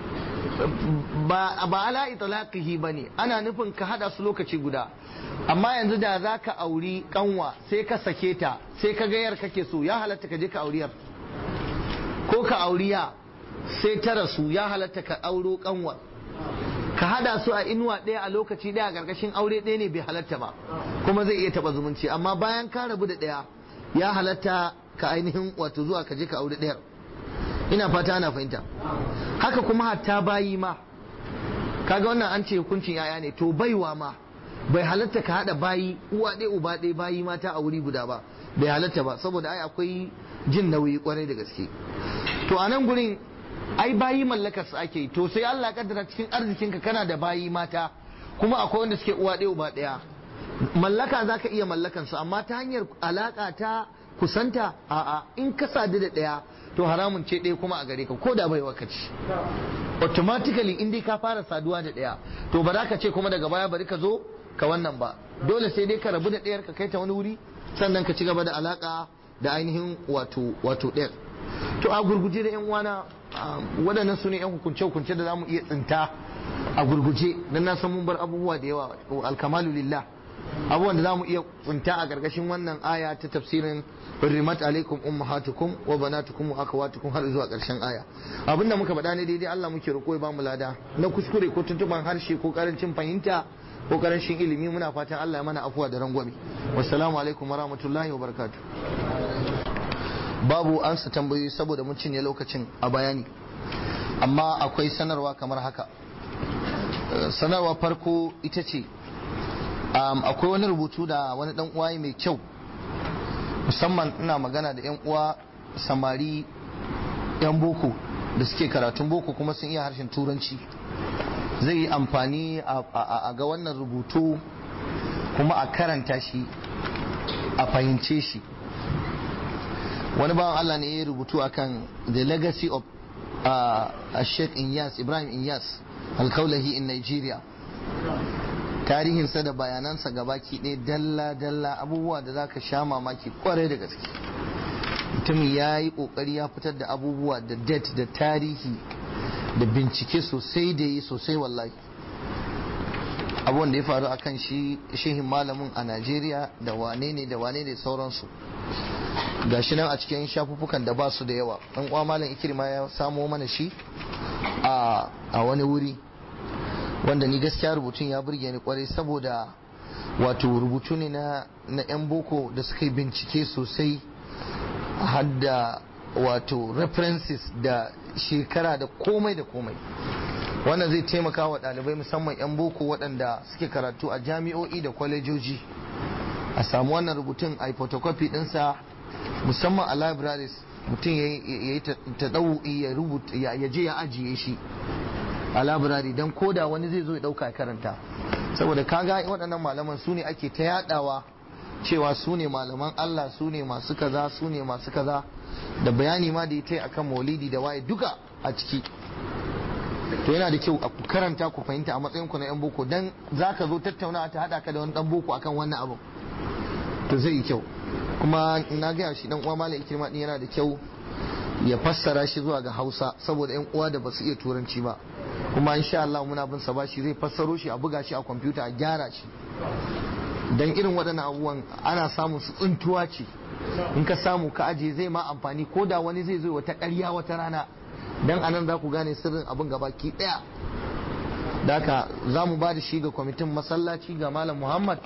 ba ala itlaqihi bane, ana nufin ka hada su lokaci guda. Amma yanzu da za ka auri kanwa sai ka sake ta, sai ka ga yar kake so, ya halatta ka je ka auriyar. Ko ka auriya sai ta rasu, ya halatta ka auro kanwar. Ka hada su a inuwa ɗaya a lokaci ɗaya a ƙarƙashin aure ɗaya ne bai halatta ba, kuma zai iya taɓa zumunci. Amma bayan ka rabu da ɗaya, ya halatta ka ainihin wato zuwa ka je ka aure ɗayar. Ina fata ana fahimta. Haka kuma hatta bayi ma, kaga wannan an ce hukuncin yaya ne, to baiwa ma bai halatta ka hada bayi uwa ɗaya uba ɗaya bayi mata a wuri guda ba, bai halatta ba, saboda ai akwai jin nauyi kwarai da gaske. To a nan gurin ai bayi mallakar su ake yi, to sai Allah kaddara cikin arzikinka kana da bayi mata, kuma akwai wanda suke uwa ɗaya uba ɗaya. Mallaka za ka iya mallakan su, amma ta hanyar alaka ta kusanta, a'a, in ka sadu da ɗaya to haramun ce ɗaya kuma a gare ka, ko da bai wakaci. Automatically in dai ka fara saduwa da ɗaya, to ba za ka ce kuma daga baya bari ka zo ka wannan ba, dole sai dai ka rabu da ɗayar ka kai ta wani wuri, sannan ka ci gaba da alaka da ainihin wato ɗayar. To a gurguje da 'yan uwana, waɗannan su ne 'yan hukunce-hukunce da za mu iya tsinta a gurguje, don na san mun bar abubuwa da yawa, alkamalu lillah, abubuwan da za mu iya tsinta a ƙarƙashin wannan aya ta tafsirin hurrimat alaikum ummahatukum wa banatukum wa akhawatukum har zuwa ƙarshen aya. Abinda muka faɗa ne daidai, Allah muke roƙo ya ba mu lada, na kuskure ko tuntuban harshe ko karancin fahimta ko karancin ilimi muna fatan Allah ya mana afuwa da rangwame. Wassalamu alaikum wa rahmatullahi wa barakatuh. Babu ansa tambayoyi saboda mun cinye lokacin a bayani, amma akwai sanarwa kamar haka. Sanarwa farko ita ce, akwai wani rubutu da wani dan uwa mai kyau, musamman ina magana da yan uwa samari yan boko da suke karatun boko kuma sun iya harshen turanci. Zai yi amfani a ga wannan rubutu kuma a karanta shi a fahimce shi. Wani bawan Allah ne ya rubutu akan the legacy of Sheikh Inyas, Ibrahim Inyas Al-Kaulahi in Nigeria. Tarihinsa da bayanansa gabaki ɗaya dalla-dalla, abubuwa da zaka sha mamaki kwarai da gaske. Mutumin ya yi ƙoƙari ya fitar da abubuwa da date da tarihi da bincike sosai da yi sosai wallahi. Abubuwan da ya faru akan shi shehin malamin a Najeriya da wane ne da wane ne sauransu. Gashi nan a cikin shafuffukan da ba su da yawa. Ɗan uwa malam Ikirma ya samo mana shi a wani wuri wanda ni gaskiya rubutun ya burge ni kwarai, saboda wato rubutu ne na 'yan boko da suka yi bincike sosai, hadda wato references da shekara da komai da komai. Wannan zai taimaka wa ɗalibai musamman 'yan boko waɗanda suke karatu a jami'o'i da kwalejoji, a samu wannan rubutun a yi photocopy ɗinsa musamman a libraries, mutum ya yi ta ɗau'i ya rubuta ya je ya ajiye shi a library don koda wani zai zo ya ɗauka karanta. Saboda kaga waɗannan malaman su ne ake ta yaɗawa cewa su ne malaman Allah, su ne masu kaza, su ne masu kaza, da bayani ma da ya ta akan maulidi da waye duka a ciki. To yana da kyau ku karanta ku fahimta a matsayin ku na 'yan boko, dan za ka zo tattaunawa ta haɗa ka da wani ɗan boko akan wannan abu, to zai yi kyau. Kuma na gaya shi dan uwa malam Ikirma din yana da kyau ya fassara shi zuwa ga Hausa, saboda 'yan uwa da basu iya turanci ba, kuma insha Allah muna bin sa bashi zai fassaro shi a buga shi a kwamfuta a gyara shi, dan irin waɗannan abubuwan ana samun su tsuntuwa ce, in ka samu ka aje zai ma amfani, ko da wani zai zo wata ƙarya wata rana, dan anan za ku gane sirrin abin gabaki ɗaya. Da haka za mu ba da shi ga kwamitin masallaci, ga malam Muhammad,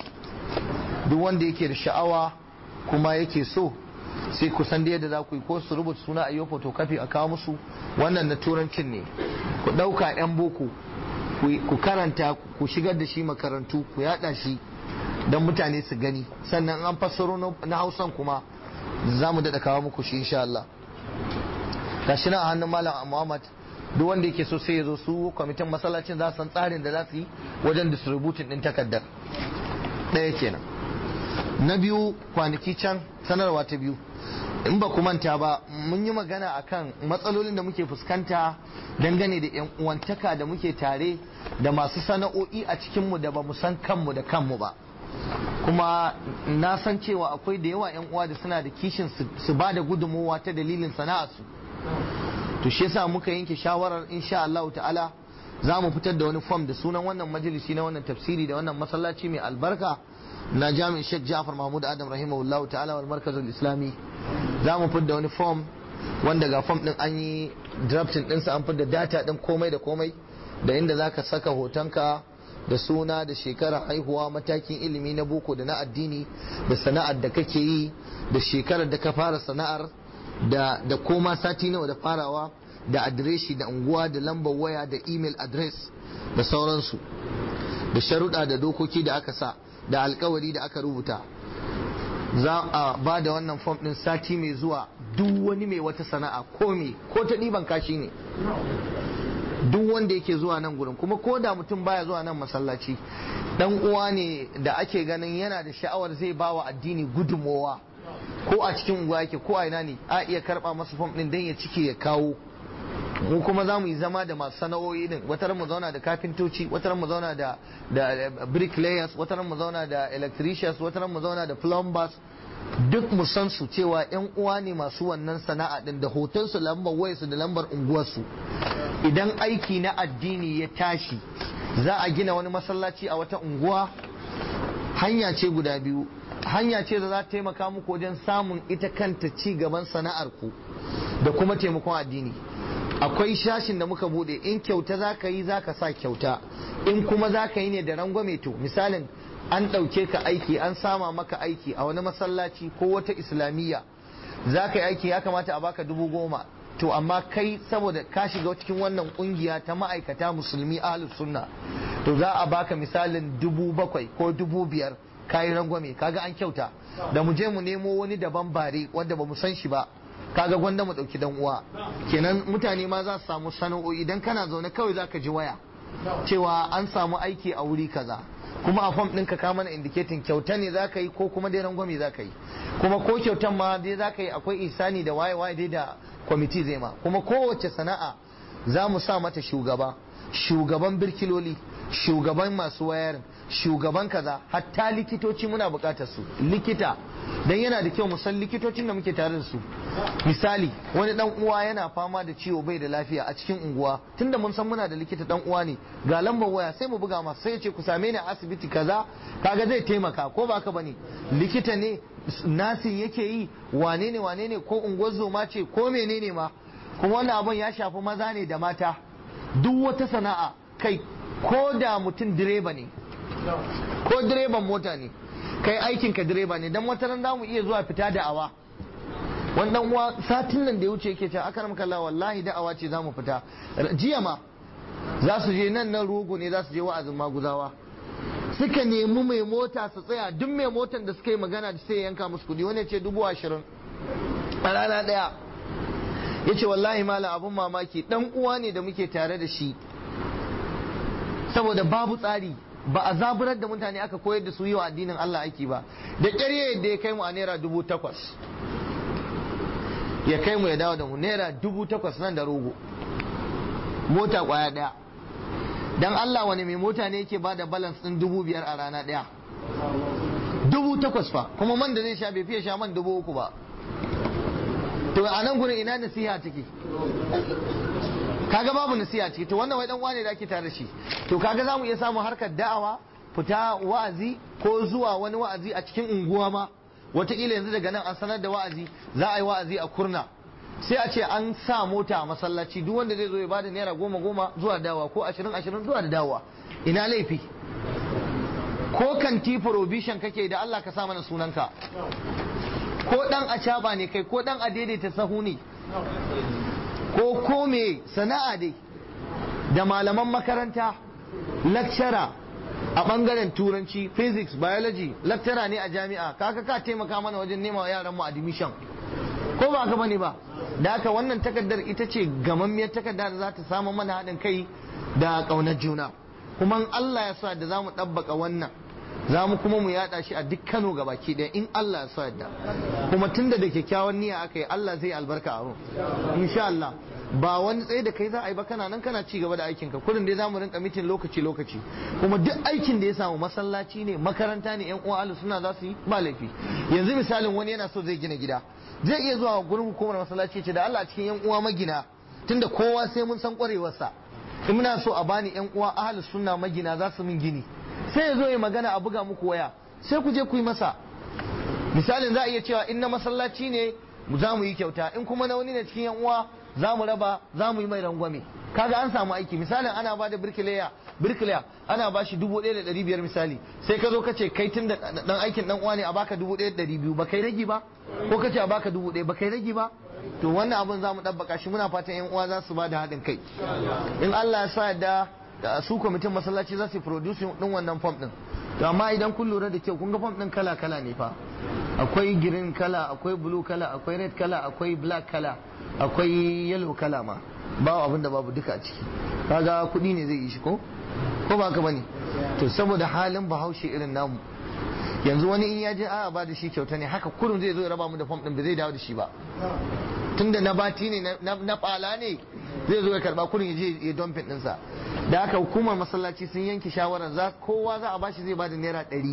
duk wanda yake da sha'awa kuma yake so sai ku san da yadda za ku yi, ko su rubuta suna a yi photocopy a kawo musu. Wannan na turancin ne, ku ɗauka 'yan boko ku karanta, ku shigar da shi makarantu, ku yada shi don mutane su gani, sannan an fassaro na Hausan kuma za mu daɗa kawo muku shi insha Allah. Gashi na a hannun malam Muhammad, duk wanda yake so sai ya zo, su kwamitin masallacin za su san tsarin da za su yi wajen distributin ɗin takardar. Ɗaya kenan. Na biyu, kwanaki can sanarwa ta biyu, in ba ku manta ba mun yi magana akan matsalolin da muke fuskanta dangane da 'yan uwantaka da muke tare da masu sana'o'i a cikinmu da ba mu san kanmu da kanmu ba, kuma na san cewa akwai da yawa 'yan uwa da suna da kishin su ba da gudunmowa ta dalilin sana'arsu. To shi yasa muka yanke shawarar insha Allah ta'ala za mu fitar da wani form da sunan wannan majalisi na wannan tafsiri da wannan masallaci mai albarka na jami'in Sheikh Ja'far Mahmud Adam rahimahullahu ta'ala wal markazul islami. Za mu fitar da wani form wanda ga form din an yi drafting ɗinsa, an fitar da data din komai da komai, da inda zaka saka hotonka da suna da shekarar haihuwa, matakin ilimi na boko da na addini, da sana'ar da kake yi, da shekarar da ka fara sana'ar, da koma sati nawa da farawa, da adireshi, da unguwa, da lambar waya, da email address da sauransu, da sharuɗa da dokoki da aka sa, da alkawari da aka rubuta. Za a ba da wannan form ɗin sati mai zuwa. Duk wani mai wata sana'a ko ta ɗiban kashi ne, duk wanda yake zuwa nan gurin, kuma ko da mutum baya zuwa nan masallaci, dan uwa ne da ake ganin yana da sha'awar zai bawa addini gudunmowa, ko a cikin unguwa yake ko a ina ne, a iya karba masa fom din dan ya cike ya kawo. Mu kuma za mu yi zama da masu sana'o'i din, wataran mu zauna da kafintoci, wataran mu zauna da bricklayers, wataran mu zauna da electricians, wataran mu zauna da plumbers, duk mu san su cewa yan uwa ne masu wannan sana'a din, da hotonsu, lambar wayarsu da lambar unguwarsu. Idan aiki na addini ya tashi, za a gina wani masallaci a wata unguwa, hanya ce guda biyu. Hanya ce da za ta taimaka muku wajen samun ita kanta ci gaban sana'ar ku da kuma taimakon addini. Akwai shashin da muka bude, in kyauta za ka yi za ka sa kyauta, in kuma za ka yi ne da rangwame, to misalin an ɗauke ka aiki, an sama maka aiki a wani masallaci ko wata islamiyya, za ka yi aiki ya kamata a baka 10,000, to amma kai saboda ka shiga cikin wannan kungiya ta ma'aikata musulmi ahlus sunna, to za a baka misalin 7,000 ko 5,000, kayi rangwame, kaga an kyauta. Da mu je mu nemo wani daban bare wanda ba mu san shi ba, kaga gwanda mu dauki dan uwa. Kenan mutane ma za su samu sana'o'i, idan kana zaune kawai zaka ji waya cewa an samu aiki a wuri kaza, kuma a fom ɗinka ka mana indicating kyauta ne za ka yi ko kuma dai rangwame za ka yi, kuma ko kyautan ma dai za ka yi akwai isani da waye dai da kwamiti zai ma, kuma kowace sana'a za mu sa mata shugaba, shugaban birkiloli, shugaban masu wayarin, shugaban kaza, hatta likitoci muna bukatar su, likita dan yana da kyau mu san likitocin da muke tare da su. Misali wani dan uwa yana fama da ciwo bai da lafiya a cikin unguwa, tunda mun san muna da likita dan uwa ne, ga lambar waya sai mu buga masa sai ya ce ku same ni a asibiti kaza, kaga zai taimaka ko ba ka bane, likita ne nasin yake yi, wane ne ko unguwar zoma ce ko menene ma, kuma wannan abun ya shafi maza ne da mata, duk wata sana'a, kai ko da mutum direba ne, ko direban mota ne, kai aikin ka direba ne, dan wata ran zamu iya zuwa fita da'awa. Wannan uwa satin nan da ya wuce yake cewa akaram kallah wallahi da'awa ce zamu fita, jiya ma za su je nan rogo ne, za su je wa'azin maguzawa, suka nemi mai mota su tsaya, duk mai motan da suka yi magana da sai yanka musu kudi, wani ce 20,000 a rana daya. Ya ce wallahi malam abun mamaki, dan uwa ne da muke tare da shi, saboda babu tsari, ba a zaburar da mutane aka koyar da su yi wa addinin Allah aiki ba, da ƙarya yadda ya kai mu a naira 8,000, ya kai mu ya dawo da mu naira 8,000 nan da rogo, mota kwaya daya. Dan Allah wani mai mota ne yake ba da balance din 5,000 a rana daya? 8,000 fa, kuma man da zai sha bai fiye sha man 3,000 ba. To a nan gurin ina nasiha take? Kaga babu nasiha ciki. To wannan wai dan wane da ake tare da shi, to kaga zamu iya samun harkar da'awa, fita wa'azi ko zuwa wani wa'azi a cikin unguwa ma, wataƙila yanzu daga nan an sanar da wa'azi, za a yi wa'azi a Kurna, sai a ce an sa mota a masallaci, duk wanda zai zo ya bada naira 10 zuwa dawa ko 20 zuwa da dawa, ina laifi? Ko kanti provision kake da Allah ka sa mana sunanka, ko dan acaba ne kai, ko dan adaidaita sahu ne, ko me sana'a dai, da malaman makaranta, lecturer a bangaren turanci, physics, biology, lecturer ne a jami'a, kaka ka taimaka mana wajen nema wa yaran mu admission, ko ba ka bane ba? Da haka wannan takardar ita ce gamammiyar takarda da za ta samu mana haɗin kai da ƙaunar juna, kuma Allah ya sa da za mu ɗabbaka wannan, za mu kuma mu yada shi a duk Kano gabaki ɗaya in Allah ya sa yadda, kuma tunda da kyakkyawan niyya aka yi, Allah zai albarka a insha Allah. Ba wani tsaye da kai za a yi ba, kana nan kana ci gaba da aikinka, kullum dai za mu rinka mitin lokaci kuma duk aikin da ya samu, masallaci ne, makaranta ne, yan uwa ahlus sunna za su yi ba laifi. Yanzu misalin wani yana so zai gina gida, zai iya zuwa gurin hukumar masallaci ce da Allah cikin yan uwa magina, tunda kowa sai mun san kwarewarsa, in muna so a bani yan uwa ahlus sunna magina za su min gini, sai ya zo ya magana a buga muku waya, sai ku je ku yi masa. Misalin za a iya cewa in na masallaci ne za mu yi kyauta, in kuma na wani ne cikin yan uwa za mu raba, za mu yi mai rangwame, kaga an samu aiki. Misalin ana ba da birkilaya ana ba shi 1,500 misali, sai ka zo ka ce kai tun da dan aikin dan uwa ne a baka 1,200, ba kai ragi ba, ko ka ce a baka 1,000 ba kai ragi ba. To wannan abun za mu ɗabbaka shi, muna fatan yan uwa za su ba da haɗin kai, in Allah ya sa da su kwamitin masallaci za su yi producing din wannan form din. To amma idan kun lura da kyau, kun ga form din kala ne fa, akwai green kala, akwai blue kala, akwai red kala, akwai black kala, akwai yellow kala ma, ba abin da babu duka a ciki. Kaga kuɗi ne zai yi shi ko ba ka bane? To saboda halin Bahaushe irin namu, yanzu wani in ya je a ba da shi kyauta ne, haka kurun zai zo ya raba mu da form din, ba zai dawo da shi ba, tunda na bati ne, na fala ne, zai zo ya karba kurin ya je ya dumping ɗinsa. Da haka hukumar masallaci sun yanke shawarar kowa za a bashi zai bada naira 100,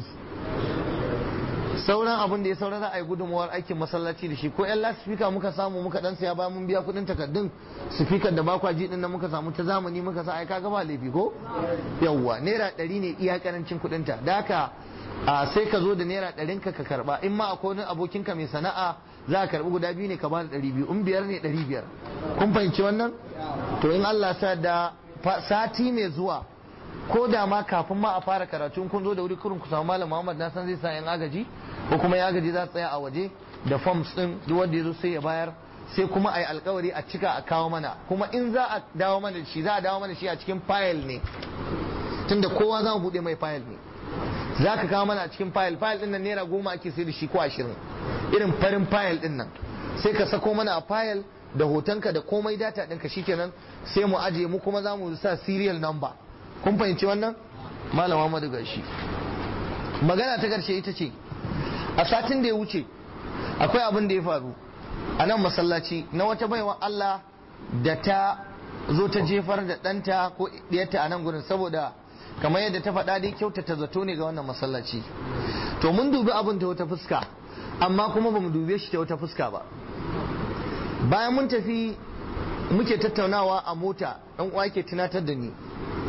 sauran abin da ya saura za a yi gudunmawar aikin masallaci da shi, ko yan lasifika muka samu muka dan saya bayan mun biya kudin takardun sifikar da bakwa ji din nan muka samu ta zamani muka sa, ai kaga ba laifi ko yawwa, naira 100 ne iya karancin kudin ta. Da haka sai ka zo da naira 100 ka karba, in ma akwai wani abokinka mai sana'a za ka karbi guda 2 ne ka bada 200, in 5 ne 500. kun fahimci wannan? To in Allah sa da sati mai zuwa, ko da ma kafin ma a fara karatu, kun zo da wuri kurin ku samu malam Muhammad, na san zai sa yan agaji, ko kuma yan agaji za su tsaya a waje da forms din, duk wanda ya zo sai ya bayar, sai kuma a yi alkawari a cika a kawo mana, kuma in za a dawo mana shi, za a dawo mana shi a cikin file ne, tunda kowa za mu bude mai file ne, za ka kawo mana a cikin file din nan naira 10 ake sai da shi ko 20, irin farin file din nan, sai ka sako mana a file da hotonka da komai data ɗinka, shikenan sai mu ajiye, mu kuma za mu sa serial number, kun fahimci wannan malam Muhammadu gashi magana ta karshe ita ce a satin da ya wuce akwai abin da ya faru a nan masallaci na wata baiwa Allah da ta zo ta jefar da ɗanta ko ɗiyarta a nan gurin saboda kamar yadda ta faɗa dai kyautata zato ne ga wannan masallaci to mun dubi abin ta wata fuska amma kuma ba mu dube shi ta wata fuska ba bayan mun tafi muke tattaunawa a mota ɗan uwa ke tunatar da ni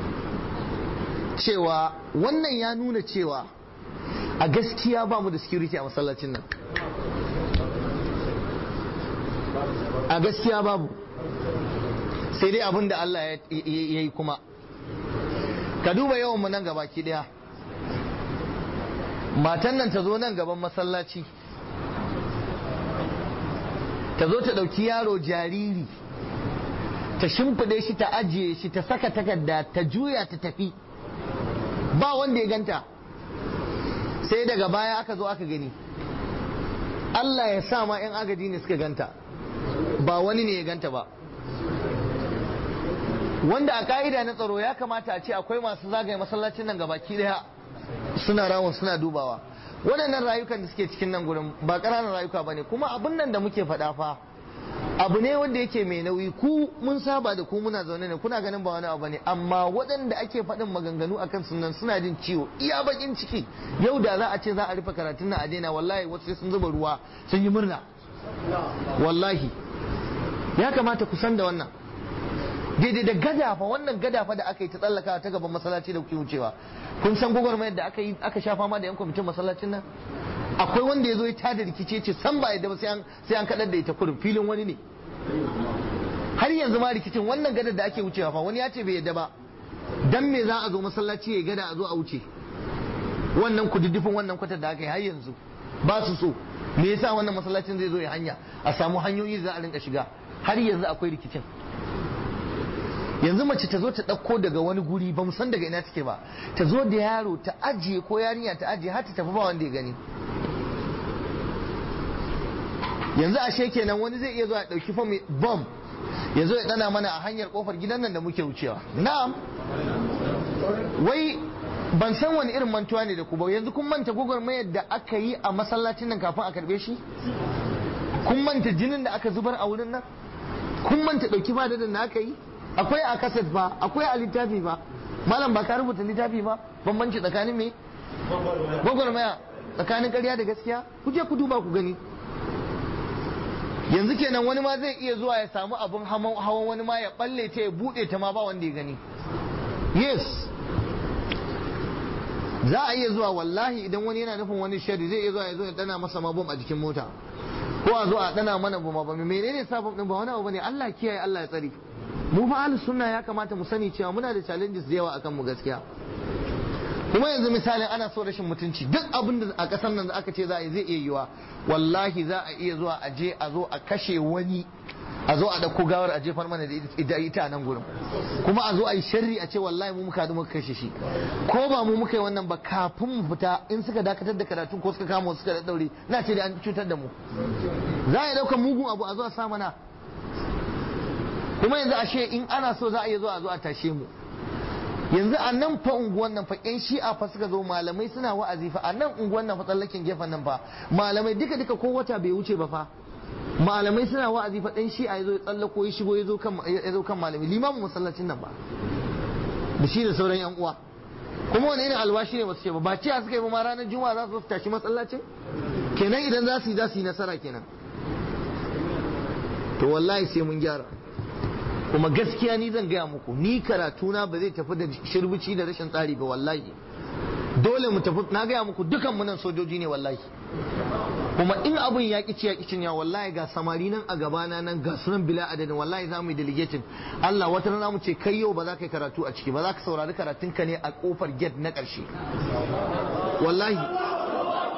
cewa wannan ya nuna cewa a gaskiya ba mu da security a masallacin nan a gaskiya babu sai dai abin da Allah ya yi kuma ka duba yawan mu nan gaba ki daya matan nan ta zo nan gaban masallaci ta zo ta ɗauki yaro jariri ta shimfiɗe shi ta ajiye shi ta saka takarda ta juya ta tafi ba wanda ya ganta sai daga baya aka zo aka gani Allah ya sa ma 'yan agaji ne suka ganta ba wani ne ya ganta ba wanda a ka'ida na tsaro ya kamata a ce akwai masu zagaye masallacin nan gabaki daya suna rawon suna dubawa waɗannan rayukan da suke cikin nan gurin ba ƙananan rayuka ba ne kuma abin nan da muke faɗa fa abu ne wanda yake mai nauyi ku mun saba da ku muna zaune ne kuna ganin ba wani abu ne amma waɗanda ake faɗin maganganu akan sunan suna jin ciwo iya bakin ciki yau da za a ce za a rufe karatun nan a daina wallahi wasu sai sun zuba ruwa sun yi murna wallahi ya kamata ku san da wannan daidai da gadafa wannan gadafa da aka yi ta tsallaka ta gaban masallaci da kuke wucewa kun san gwagwarmayar da aka yi aka sha fama da yan kwamitin masallacin nan akwai wanda ya zo ya tada rikice ce san ba yadda ba sai an kadar da ita kurin filin wani ne har yanzu ma rikicin wannan gadar da ake wucewa fa wani ya ce bai yadda ba dan me za a zo masallaci ya gada a zo a wuce wannan kududdufin wannan kwatar da aka yi har yanzu ba su so me yasa wannan masallacin zai zo ya hanya a samu hanyoyi za a rinka shiga har yanzu akwai rikicin yanzu mace ta zo ta ɗauko daga wani guri ba san daga ina take ba ta zo da yaro ta ajiye ko yarinya ta ajiye har ta tafi ba wanda ya gani yanzu ashe kenan wani zai iya zuwa ya ɗauki fam bom ya zo ya ɗana mana a hanyar kofar gidan nan da muke wucewa na'am wai ban san wani irin mantuwa ne da ku ba yanzu kun manta gwagwarmayar da aka yi a masallacin nan kafin a karɓe shi kun manta jinin da aka zubar a wurin nan kun manta ɗauki fadadin da aka yi akwai a kaset ba akwai a littafi ba malam ba ka rubuta littafi ba bambanci tsakanin me gwagwarmaya tsakanin ƙarya da gaskiya ku je ku duba ku gani yanzu kenan wani ma zai iya zuwa ya samu abun hawan wani ma ya balle ta ya bude ta ma ba wanda ya gani yes za a iya zuwa wallahi idan wani yana nufin wani shari zai iya zuwa ya zo ya dana masa mabom a jikin mota ko a zo a dana mana bama ba menene sabon din ba wani abu bane Allah kiyaye Allah ya tsare mu fa ahlus sunna ya kamata mu sani cewa muna da challenges da yawa akan mu gaskiya kuma yanzu misalin ana so rashin mutunci duk abin da a kasan nan aka ce za a yi zai iya yiwa wallahi za a iya zuwa a je a zo a kashe wani a zo a dauko gawar a jefar mana da ita a nan gurin kuma a zo a yi sharri a ce wallahi mu muka muka kashe shi ko ba mu muka yi wannan ba kafin mu fita in suka dakatar da karatu ko suka kama suka da daure na ce da an cutar da mu za a yi daukar mugun abu a zo a sa mana kuma yanzu ashe in ana so za a iya zo a zo a tashe mu yanzu a nan fa unguwan nan fa yan shi'a fa suka zo malamai suna wa'azi fa a nan unguwan nan fa tsallaken gefen nan fa malamai duka duka ko wata bai wuce ba fa malamai suna wa'azi fa dan shi'a yazo ya tsallako ya shigo ya zo kan malami limamin masallacin nan ba da shi da sauran yan uwa kuma wani irin alwashi ne basu ce ba ciya suka yi ba ma ranar juma'a za su tashi masallacin kenan idan za su yi nasara kenan to wallahi sai mun gyara kuma gaskiya ni zan gaya muku ni karatuna ba zai tafi da shirbici da rashin tsari ba wallahi dole mu tafi na gaya muku dukan mu nan sojoji ne wallahi kuma in abun ya ki ya kicin ya wallahi ga samari nan a gabana nan ga sunan bila adadin wallahi za mu yi delegating Allah wata rana mu ce kai yau ba za ka yi karatu a ciki ba za ka saurari karatun ka ne a kofar gate na ƙarshe wallahi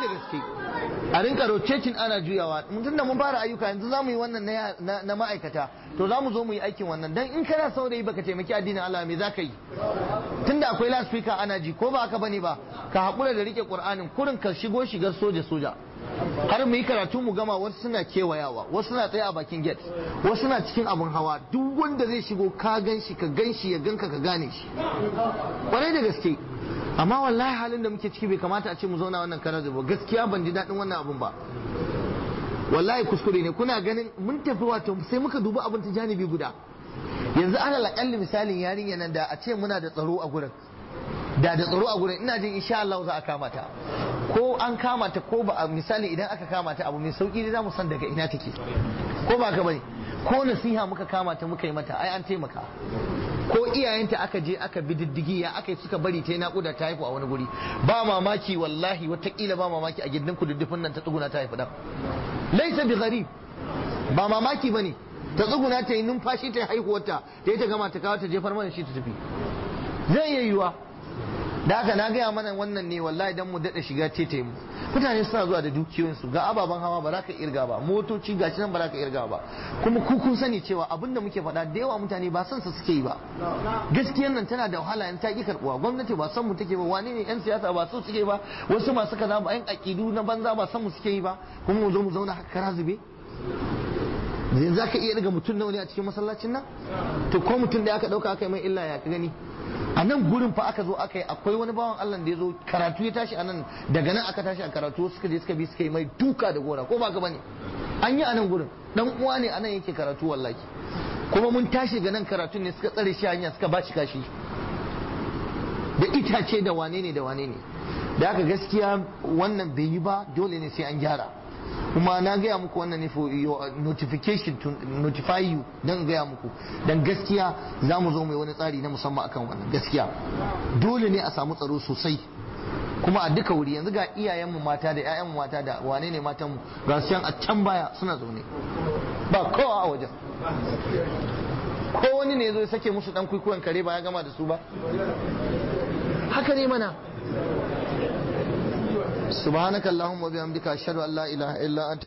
da gaske a rinka rotating ana juyawa mutum da mun fara ayyuka yanzu za mu yi wannan na ma'aikata to za mu zo mu yi aikin wannan dan in kana saurayi baka taimaki addinin Allah me za ka yi tunda akwai loudspeaker ana ji ko ba haka bane ba ka haƙura da rike Qur'anin kurin ka shigo shigar soja har mu yi karatu mu gama wasu suna kewayawa wasu suna tsaye a bakin gate wasu suna cikin abin hawa duk wanda zai shigo ka ganshi ka ganshi ya ganka ka gane shi kwarai da gaske amma wallahi halin da muke ciki bai kamata a ce mu zauna wannan karar ba gaskiya ban ji daɗin wannan abun ba wallahi kuskure ne kuna ganin mun tafi wato sai muka dubi abin ta janibi guda yanzu ana laƙalli misalin yarinya nan da a ce muna da tsaro a gurin da tsaro a gurin ina jin insha Allah za a kama ta ko an kama ta ko ba misali idan aka kama ta abu mai sauki ne za mu san daga ina take ko ba ka bane ko nasiha muka kama ta muka yi mata ai an taimaka ko iyayenta aka je aka bi diddigi ya aka yi suka bari ta yi naƙuda ta haifu a wani guri ba mamaki wallahi watakila ba mamaki a gidan kududdufin nan ta tsuguna ta haifu dan laisa bi gharib ba mamaki bane ta tsuguna ta yi numfashi ta haihuwarta ta yi ta gama ta kawo ta jefar mana shi ta tafi zai iya yiwa da haka na gaya mana wannan ne wallahi dan mu daɗa shiga tete mu mutane suna zuwa da dukiyoyinsu ga ababen hawa ba za ka irga ba motoci ga shi nan ba za ka irga ba kuma ku kun sani cewa abin da muke faɗa da yawa mutane ba son su suke yi ba gaskiyar nan tana da wahala in ta ki karɓuwa gwamnati ba son mu take ba wane ne yan siyasa ba so suke ba wasu masu kaza ba yan aƙidu na banza ba son mu suke yi ba kuma mu zo mu zauna haka kara zube yanzu za ka iya riga mutum nawa ne a cikin masallacin nan to ko mutum da aka ɗauka aka yi mai illa ya ka gani a nan gurin fa aka zo aka yi akwai wani bawan Allah da ya zo karatu ya tashi a nan daga nan aka tashi a karatu suka je suka bi suka yi mai duka da gora ko ba ka bane an yi a nan gurin dan uwa ne a nan yake karatu wallahi kuma mun tashi ga nan karatun ne suka tsare shi hanya suka bashi kashi da itace da wane ne da wane ne da haka gaskiya wannan bai yi ba dole ne sai an gyara kuma na gaya muku wannan ne for your notification to notify you dan gaya muku dan gaskiya za mu zo mai wani tsari na musamman akan wannan gaskiya dole ne a samu tsaro sosai kuma a duka wuri yanzu ga iyayenmu mata da 'ya'yanmu mata da wane ne matanmu ga su a can baya suna zaune ba kowa a wajen ko wani ne zo ya sake musu dan kuikuwan kare ba ya gama da su ba haka ne mana subhanakallahumma wa bihamdika ashhadu an la ilaha illa anta